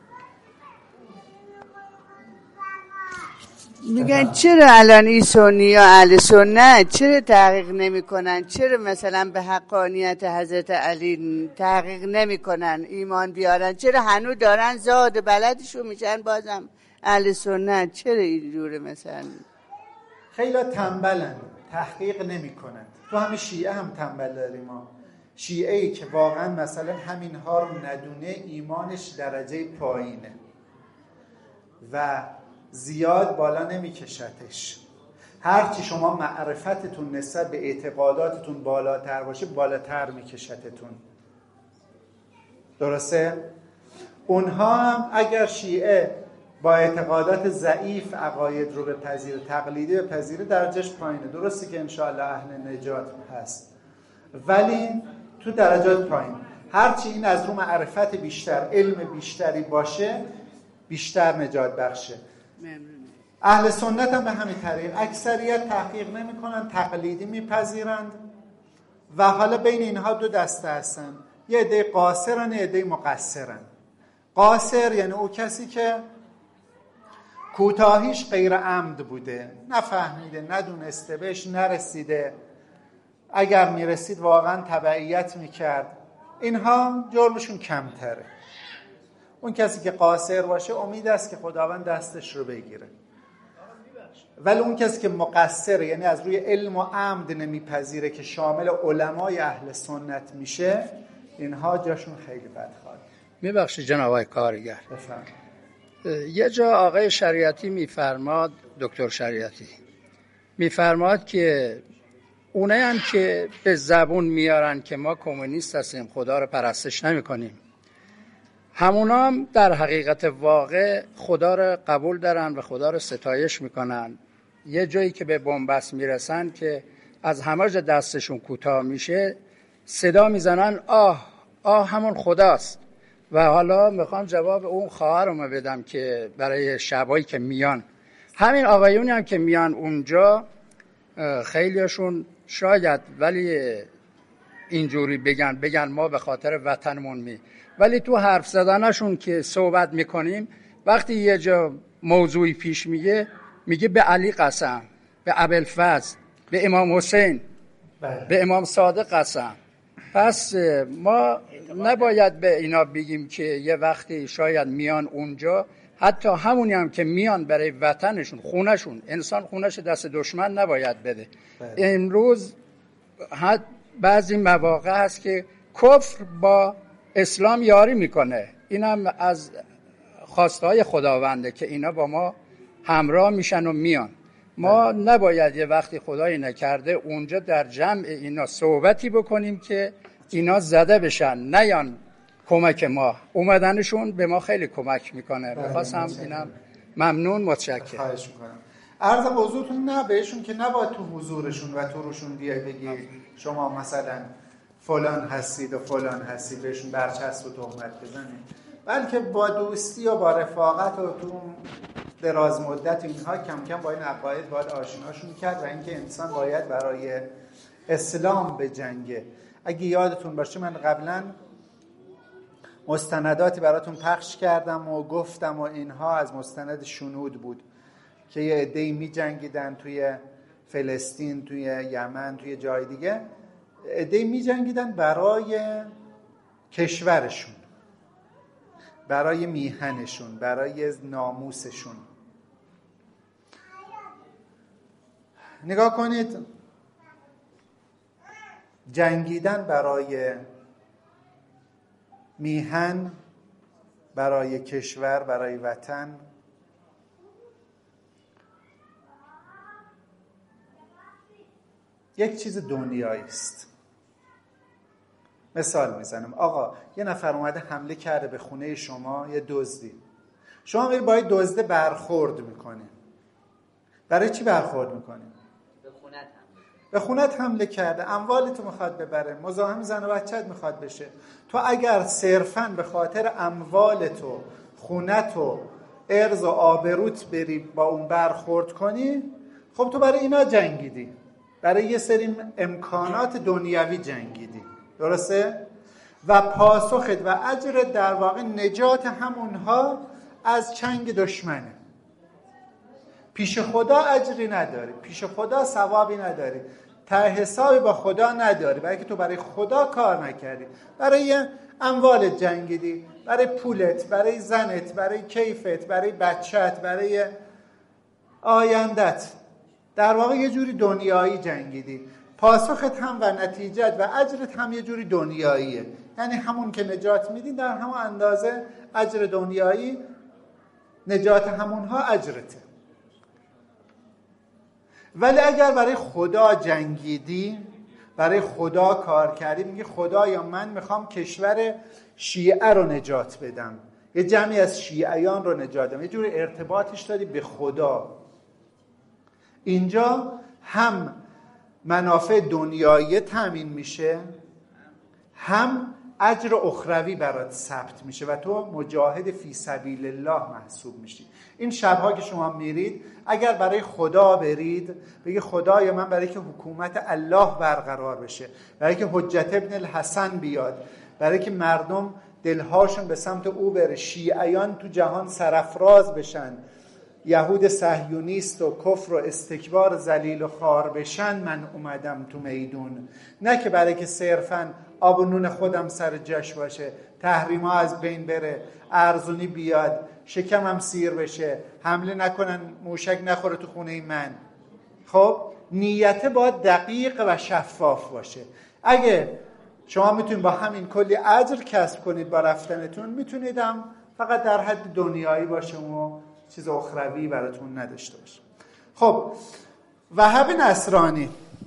میگن چرا الان این سنی یا اهل سنت چرا تحقیق نمی کنن؟ چرا مثلا به حقانیت حضرت علی تحقیق نمی کنن، ایمان بیارن؟ چرا هنوز دارن زاد بلدشو میشن بازم اهل سنت؟ چرا اینجوره؟ مثلا خیلی تنبلن، تحقیق نمی کنن. تو همین شیعه هم تنبل داریم ما. شیعه‌ای که واقعا مثلا همین ها رو ندونه ایمانش درجه پایینه و زیاد بالا نمیکشتش. هرچی شما معرفتتون نسبت به اعتقاداتتون بالاتر باشه بالاتر میکشتتون. درسته؟ اونها هم اگر شیعه با اعتقادات ضعیف عقاید رو بپذیره، تقلیدی بپذیره، درجهش پایینه. درسته که انشاءالله اهل نجات هست، ولی تو درجات پایین. هرچی این از رو معرفت بیشتر، علم بیشتری باشه، بیشتر نجات بخشه. اهل سنت هم به همین طریق اکثریت تحقیق نمی کنن، تقلیدی میپذیرند و حالا بین اینها دو دسته هستن. یه عده قاصرن، یه عده مقصرن. قاصر یعنی او کسی که کوتاهیش غیر عمد بوده، نفهمیده، ندونسته، بهش نرسیده، اگر میرسید واقعا تبعیت میکرد. اینها جرمشون کمتره. اون کسی که قاصر باشه امید است که خداوند دستش رو بگیره. ولی اون کسی که مقصر، یعنی از روی علم و عمد نمیپذیره که شامل علمای اهل سنت میشه، اینها جاشون خیلی بد خواهد. میبخشید جناب آقای کارگر، بفرمایید. یه جا آقای شریعتی میفرماد، دکتر شریعتی میفرماد که اونه هم که به زبون میارن که ما کمونیست هستیم، خدا رو پرستش نمی کنیم، همونا هم در حقیقت واقع خدا رو قبول دارن و خدا رو ستایش میکنن. یه جایی که به بنبست میرسن که از همه جا دستشون کوتاه میشه، صدا میزنن آه آه همون خداست. و حالا میخوام جواب اون خواهرمو بدم که برای شبایی که میان، همین آقایونی هم که میان اونجا خیلیشون شاید ولی اینجوری بگن ما به خاطر وطنمون ولی تو حرف زدنشون که صحبت میکنیم، وقتی یه جا موضوعی پیش میگه به علی قسم، به ابوالفضل، به امام حسین، به امام صادق قسم. پس ما نباید به اینا بگیم که یه وقتی شاید میان اونجا حتی همونی هم که میان برای وطنشون، خونهشون، انسان خونهش دست دشمن نباید بده. امروز بعضی مواقع هست که کفر با اسلام یاری میکنه. این هم از خواستهای خداونده که اینا با ما همراه میشن و میان. ما نباید یه وقتی خدایی نکرده اونجا در جمع اینا صحبتی بکنیم که اینا زده بشن، نیان کمک ما. اومدنشون به ما خیلی کمک میکنه. بخواستم اینم ممنون، متشکرم. خواهش میکنم. عرضم حضورتون نه بهشون که نباید تو حضورشون و تو روشون بیای بگی شما مثلا فلان هستید و فلان هستید، بهشون برچسب و تهمت بزنید، بلکه با دوستی و با رفاقت و تو دراز مدت اینها کم کم با این عقاید باید آشناشون کرد و اینکه انسان باید برای اسلام بجنگه. اگه یادتون باشه من قبلا مستنداتی براتون پخش کردم و گفتم و اینها از مستند شنود بود که یه عده‌ای می‌جنگیدن توی فلسطین، توی یمن، توی جای دیگه، عده‌ای می‌جنگیدن برای کشورشون، برای میهنشون، برای ناموسشون. نگاه کنید، جنگیدن برای میهن، برای کشور، برای وطن، یک چیز دنیایی است. مثال میزنم، آقا یه نفر اومده حمله کرده به خونه شما، یه دزدی، شما میری باید دزده برخورد میکنه. برای چی برخورد میکنه؟ به خونت حمله کرده، اموالتو میخواد ببره، مزاحم زن و بچت میخواد بشه. تو اگر صرفاً به خاطر اموالتو، خونتو، ارز و آبروت بری با اون برخورد کنی، خب تو برای اینا جنگیدی، برای یه سری امکانات دنیوی جنگیدی، درسته؟ و پاسخت و اجرت در واقع نجات همونها از چنگ دشمنه. پیش خدا اجری نداری، پیش خدا ثوابی نداری، ته حسابی با خدا نداری، برای که تو برای خدا کار نکردی، برای اموالت جنگیدی، برای پولت، برای زنت، برای کیفت، برای بچت، برای آیندت، در واقع یه جوری دنیایی جنگیدی. پاسخت هم و نتیجت و اجرت هم یه جوری دنیاییه، یعنی همون که نجات میدی در همون اندازه اجر دنیایی، نجات همونها اجرته. ولی اگر برای خدا جنگیدی، برای خدا کار کردی، میگی خدایا من میخوام کشور شیعه رو نجات بدم، یه جمعی از شیعیان رو نجات بدم، یه جوری ارتباطش دادی به خدا، اینجا هم منافع دنیایی تامین میشه، هم اجر اخروی برات ثبت میشه و تو مجاهد فی سبیل الله محسوب میشی. این شبها که شما میرید، اگر برای خدا برید، بگی خدایا من برای که حکومت الله برقرار بشه، برای که حجت ابن الحسن بیاد، برای که مردم دلهاشون به سمت او بره، شیعیان تو جهان سرافراز بشن، یهود صهیونیست و کفر و استکبار ذلیل و خوار بشن، من اومدم تو میدون. نه که برای که صرفاً آب و نون خودم سر جاش باشه، تحریما از بین بره، ارزونی بیاد، شکمم سیر بشه، حمله نکنن، موشک نخوره تو خونه من. خب نیت باید دقیق و شفاف باشه. اگه شما میتونید با همین کلی اجر کسب کنید با رفتنتون، میتونید هم فقط در حد دنیایی باشه و چیز اخروی براتون نداشته باشه. خب وهب نصرانی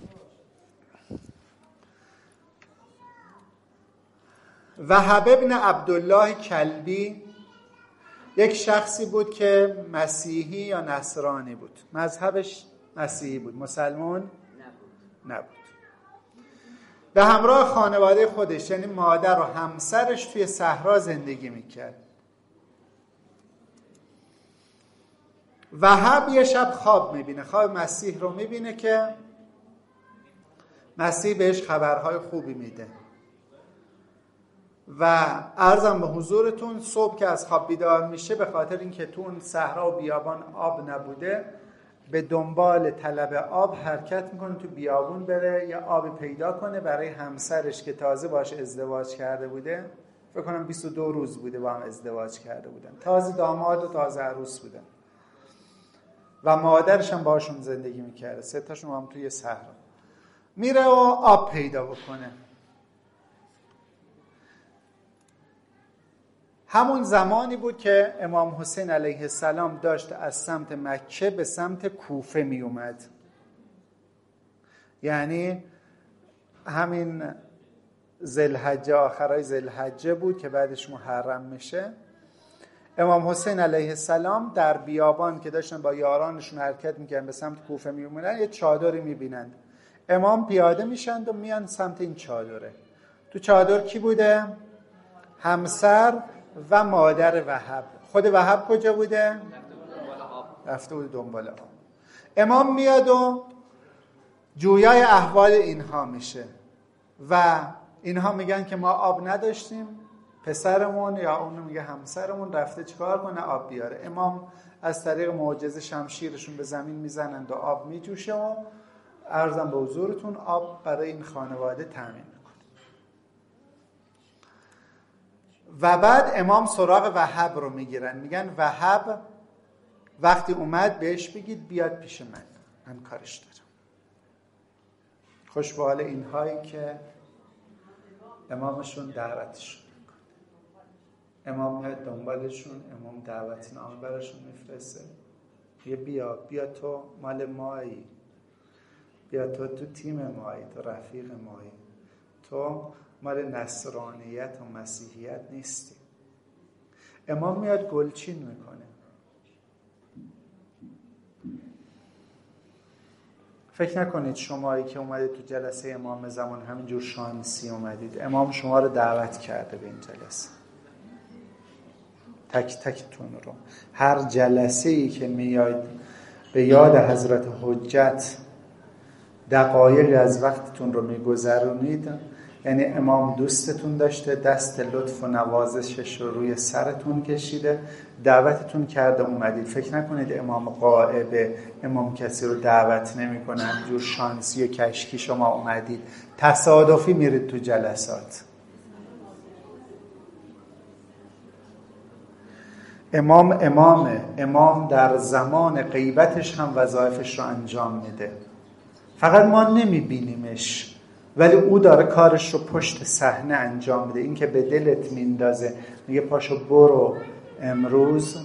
وهب ابن عبدالله کلبی یک شخصی بود که مسیحی یا نصرانی بود، مذهبش مسیحی بود، مسلمان نبود. به همراه خانواده خودش، یعنی مادر و همسرش، توی صحرا زندگی میکرد. وهب یه شب خواب میبینه، خواب مسیح رو میبینه که مسیح بهش خبرهای خوبی میده و عرضم به حضورتون صبح که از خواب بیدار میشه، به خاطر اینکه تو اون صحرا و بیابان آب نبوده، به دنبال طلب آب حرکت میکنه، تو بیابون بره یا آب پیدا کنه برای همسرش که تازه باش ازدواج کرده بوده فکر کنم 22 روز بوده با هم ازدواج کرده بودن، تازه داماد و تازه عروس بودن و مادرش هم باشون زندگی میکرده، 3 تاشون هم توی صحرا. میره و آب پیدا بکنه. همون زمانی بود که امام حسین علیه السلام داشت از سمت مکه به سمت کوفه می اومد. یعنی همین ذوالحجه، آخرای ذوالحجه بود که بعدش محرم میشه. امام حسین علیه السلام در بیابان که داشتن با یارانشون حرکت میکنن به سمت کوفه می اومدن، یه چادری میبینند. امام پیاده میشند و میان سمت این چادره. تو چادر کی بوده؟ همسر و مادر وهب. خود وهب کجا بوده؟ رفته بود دنبال آب. امام میاد و جویای احوال اینها میشه و اینها میگن که ما آب نداشتیم، پسرمون یا اون میگه همسرمون رفته چیکار کنه؟ آب بیاره. امام از طریق معجزه شمشیرشون به زمین میزنند و آب میجوشه و عرضم به حضورتون آب برای این خانواده تامین میکنه. و بعد امام سراغ وهب رو میگیرن، میگن وهب وقتی اومد بهش بگید بیاد پیش من کارش دارم. خوش به حال اینهایی که امامشون دعوتشون میکنه. امام میاد دنبالشون، امام دعوتنامه براشون میفرسته، میگه بیا تو مال مایی، بیا تو تیم مایی، تو رفیق مایی، تو مال نصرانیت و مسیحیت نیستی. امام میاد گلچین میکنه. فکر نکنید شمایی که اومدید تو جلسه امام زمان همینجور شانسی اومدید. امام شما رو دعوت کرده به این جلسه، تک تکتون رو. هر جلسه ای که میاید به یاد حضرت حجت دقایقی از وقتتون رو میگذرونید، یعنی امام دوستتون داشته، دست لطف و نوازشش رو روی سرتون کشیده، دعوتتون کرده اومدید. فکر نکنید امام غائبه، امام کسی رو دعوت نمیکنه، همینجور شانسی و کشکی شما اومدید، تصادفی میرید تو جلسات. امام در زمان غیبتش هم وظایفش رو انجام میده، فقط ما نمیبینیمش، ولی او داره کارش رو پشت صحنه انجام میده. این که به دلت میندازه میگه پاشو برو امروز،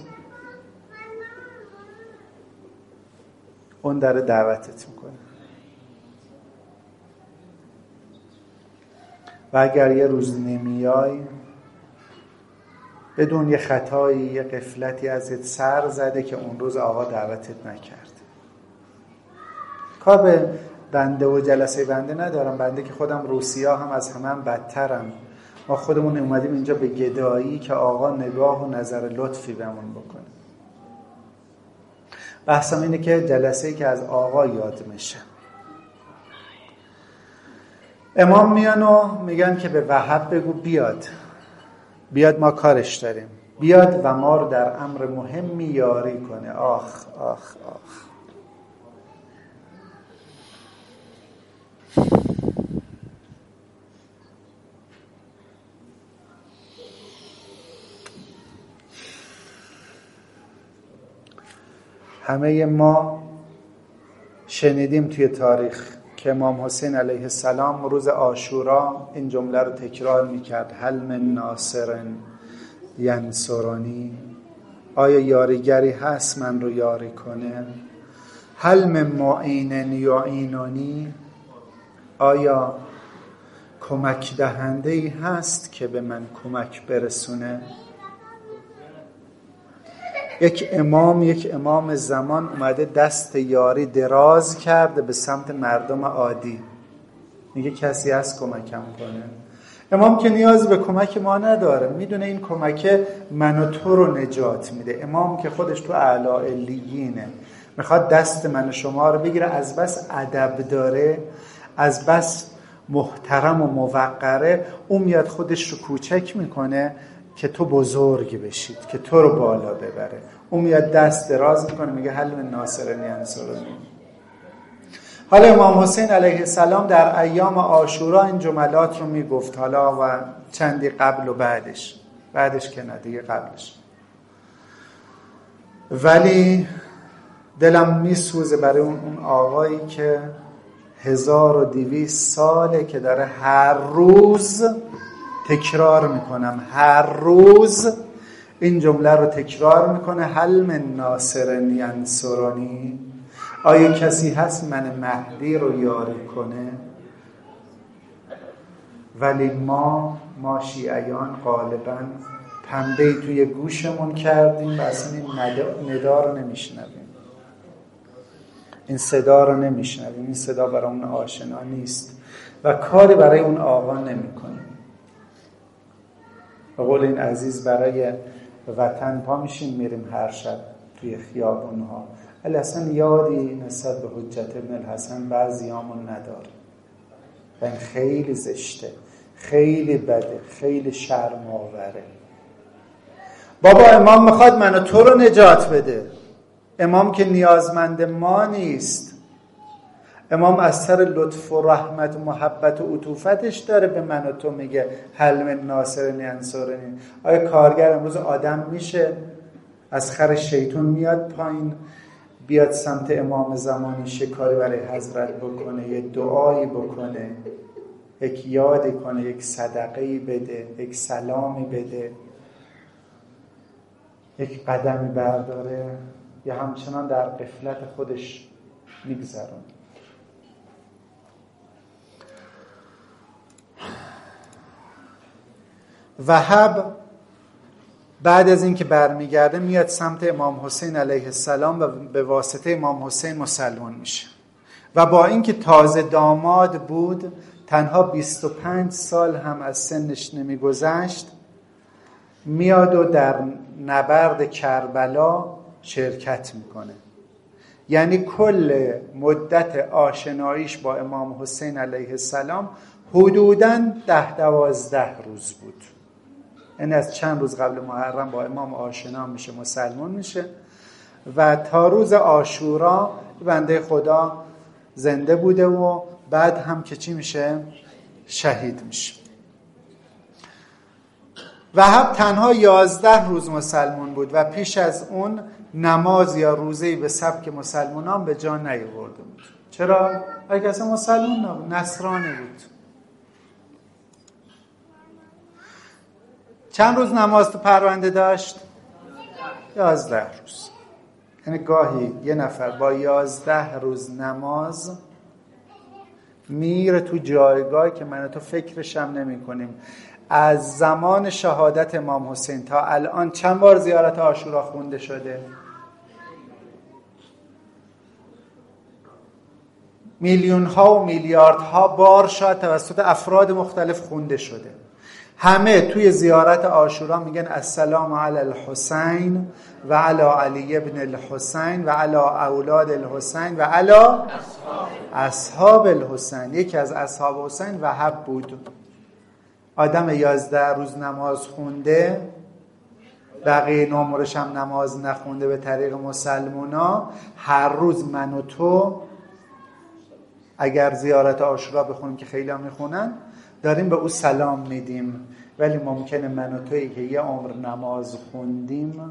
اون داره دعوتت میکنه. و اگر یه روز نمیای، بدون یه خطایی، یه غفلتی ازت سر زده که اون روز آقا دعوتت نکرد. کار به بنده و جلسه بنده ندارم، بنده که خودم روسیا هم از همه هم بدترم. ما خودمون اومدیم اینجا به گدایی که آقا نگاه و نظر لطفی بهمون بکنه. بحثم اینه که جلسه‌ای که از آقا یاد میشه. امام میان و میگن که به وهب بگو بیاد ما کارش داریم، بیاد و ما رو در امر مهمی یاری کنه. آخ آخ آخ. همه ما شنیدیم توی تاریخ که امام حسین علیه السلام روز عاشورا این جمله رو تکرار میکرد: هل من ناصر ینصرنی، آیا یاریگری هست من رو یاری کنه؟ هل من معین یعیننی، آیا کمک دهنده‌ای هست که به من کمک برسونه؟ یک امام زمان اومده دست یاری دراز کرده به سمت مردم عادی، میگه کسی هست کمکم کنه؟ امام که نیاز به کمک ما نداره، میدونه این کمک من و تو رو نجات میده. امام که خودش تو اعلی علیینه، میخواد دست من و شما رو بگیره. از بس ادب داره، از بس محترم و موقره، اون میاد خودش رو کوچک میکنه که تو بزرگ بشید، که تو رو بالا ببره. اون میاد دست دراز میکنه، میگه هل من ناصر ینصرنی. حالا امام حسین علیه السلام در ایام عاشورا این جملات رو میگفت، حالا و چندی قبل و بعدش که نه دیگه قبلش. ولی دلم میسوزه برای اون آقایی که 1200 ساله که داره هر روز تکرار میکنم، هر روز این جمله رو تکرار میکنه، هل من ناصر ینصرنی، آیا کسی هست من مهدی رو یاری کنه؟ ولی ما شیعیان غالبا پنبه‌ای توی گوشمون کردیم و اصلا این ندا رو نمیشنویم، این صدا رو نمیشنویم، این صدا برای اون آشنا نیست و کاری برای اون آقا نمی کنیم. به قول این عزیز برای وطن پا میشیم میریم هر شب توی خیابونها، ولی اصلا یادی نسبت به حجت ابن الحسن بعضیامون نداره و این خیلی زشته، خیلی بده، خیلی شرم آوره. بابا امام میخواد من و تو رو نجات بده، امام که نیازمند ما نیست، امام از سر لطف و رحمت و محبت و عطوفتش داره به من و تو میگه هل من ناصر ینصرنی. آیا کارگر امروز آدم میشه از خر شیطون میاد پایین بیاد سمت امام زمانی شکاری برای حضرت بکنه، یه دعایی بکنه، یک یادی کنه، یک صدقه‌ای بده، یک سلامی بده، یک قدمی برداره، یا همچنان در غفلت خودش میگذرونه؟ وهب بعد از این که برمیگرده میاد سمت امام حسین علیه السلام و به واسطه امام حسین مسلمان میشه و با اینکه تازه داماد بود، تنها 25 سال هم از سنش نمیگذشت، میاد و در نبرد کربلا شرکت میکنه. یعنی کل مدت آشناییش با امام حسین علیه السلام حدوداً 10-12 روز بود. یعنی از چند روز قبل محرم با امام آشنا میشه، مسلمان میشه و تا روز عاشورا بنده خدا زنده بوده و بعد هم که چی میشه؟ شهید میشه. وهب تنها 11 روز مسلمان بود و پیش از اون نماز یا روزه‌ای به سبک مسلمانان به جا نیاورده بود. چرا؟ اگه اصلا مسلمان نبود، نصرانی بود. چند روز نماز تو پرونده داشت؟ 11 روز. یعنی گاهی یه نفر با 11 روز نماز میره تو جایگاهی که من و تو فکرش هم نمی کنیم. از زمان شهادت امام حسین تا الان چند بار زیارت عاشورا خونده شده؟ میلیون ها و میلیارد ها بار شاید توسط افراد مختلف خونده شده. همه توی زیارت عاشورا میگن السلام علی الحسین و علی علی ابن الحسین و علی اولاد الحسین و علی اصحاب الحسین. یکی از اصحاب حسین وهب بود. آدم 11 روز نماز خونده، بقیه نمرش هم نماز نخونده به طریق مسلمونا. هر روز من و تو اگر زیارت عاشورا بخونیم که خیلی هم میخونن، داریم به او سلام میدیم، ولی ممکنه من و تویی که یه عمر نماز خوندیم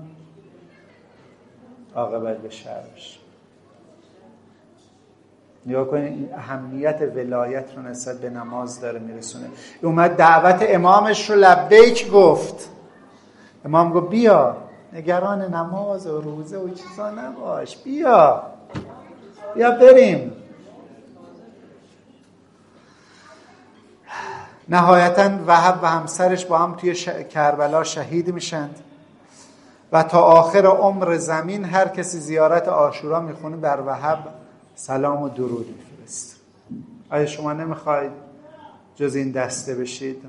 عاقبت به شر بشه. نگاه کنید اهمیت ولایت رو نسبت به نماز داره میرسونه. اومد دعوت امامش رو لبیک گفت. امام گفت بیا، نگران نماز و روزه و چیزا نباش، بیا بریم. نهایتاً وهب و همسرش با هم توی کربلا شهید میشند و تا آخر عمر زمین هر کسی زیارت عاشورا میخونه بر وهب سلام و درود میفرست. آیا شما نمیخواید جز این دسته بشید؟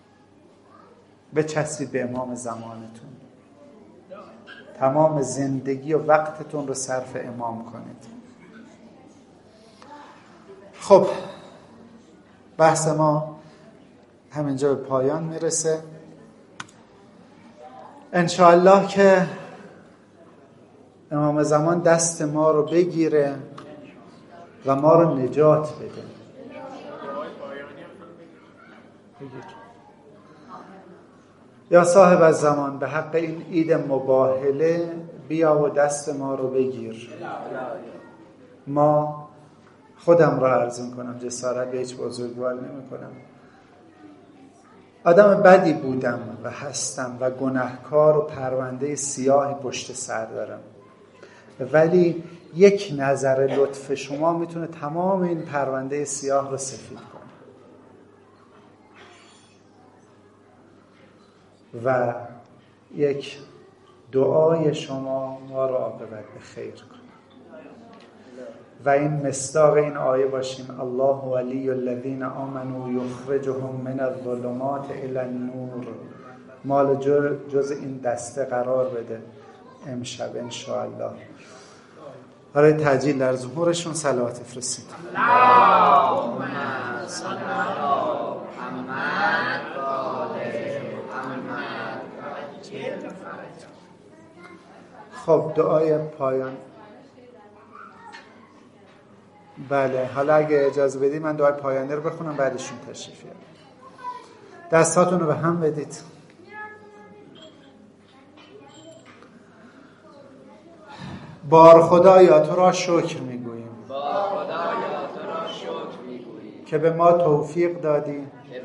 بچسبید به امام زمانتون، تمام زندگی و وقتتون رو صرف امام کنید. خب بحث ما همینجا به پایان میرسه. انشاءالله که امام زمان دست ما رو بگیره و ما رو نجات بده. یا صاحب الزمان به حق این عید مباهله بیا و دست ما رو بگیر. ما خودم را عرض می‌کنم، جسارت به هیچ بزرگوار نمی‌کنم، آدم بدی بودم و هستم و گناهکار و پرونده سیاهی پشت سر دارم، ولی یک نظر لطف شما میتونه تمام این پرونده سیاه رو سفید کنه و یک دعای شما ما رو عاقبت به خیر کنه و این مصداق این آیه باشیم: الله ولی الذین آمنوا یخرجهم من الظلمات الی النور. مال جز این دسته قرار بده امشب انشاءالله. برای تعجیل در ظهورشون صلوات فرستید. اللهم صل علی محمد و آل محمد. خب دعای پایان. بله حالا اگه اجازه بدید من دعای پایانی رو بخونم بعدشون تشریف بیارم. دستاتون رو به هم بدید. بار خدایا تو را شکر میگوییم که به ما توفیق دادی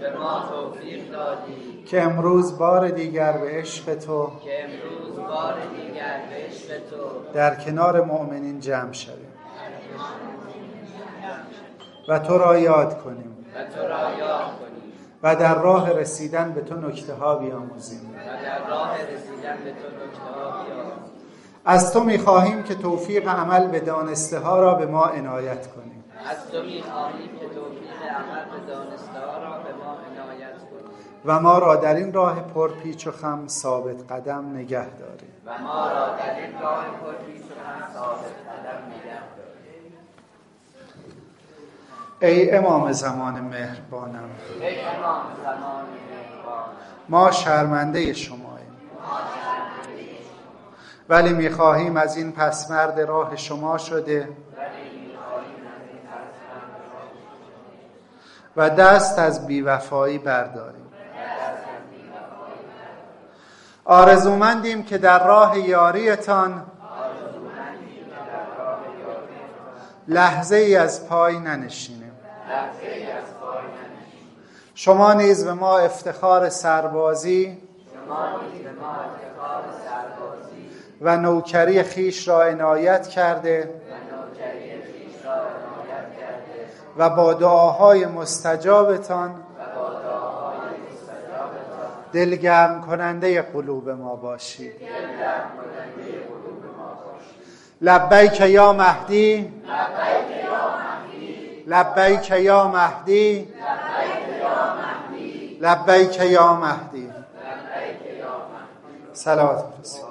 که امروز بار دیگر به عشق تو در کنار مؤمنین جمع شویم و تو را یاد کنیم و در راه رسیدن به تو نکته ها بیاموزیم. از تو می‌خواهیم که توفیق عمل به دانسته ها را به ما عنایت کنیم. و ما را در این راه پرپیچ و خم ثابت قدم نگه داری. ای امام زمان مهربانم، ما شرمنده شماییم، ولی می‌خواهیم از این پسمرد راه شما شده و دست از بی‌وفایی برداریم. آرزومندیم که در راه یاریتان لحظه ای از پای ننشینیم. شما نیز به ما افتخار سربازی و نوکری خیش را عنایت کرده و با دعاهای مستجابتان دلگرم کننده قلوب ما باشید. لبیک یا مهدی، لبیک یا مهدی، لبیک یا مهدی. صلوات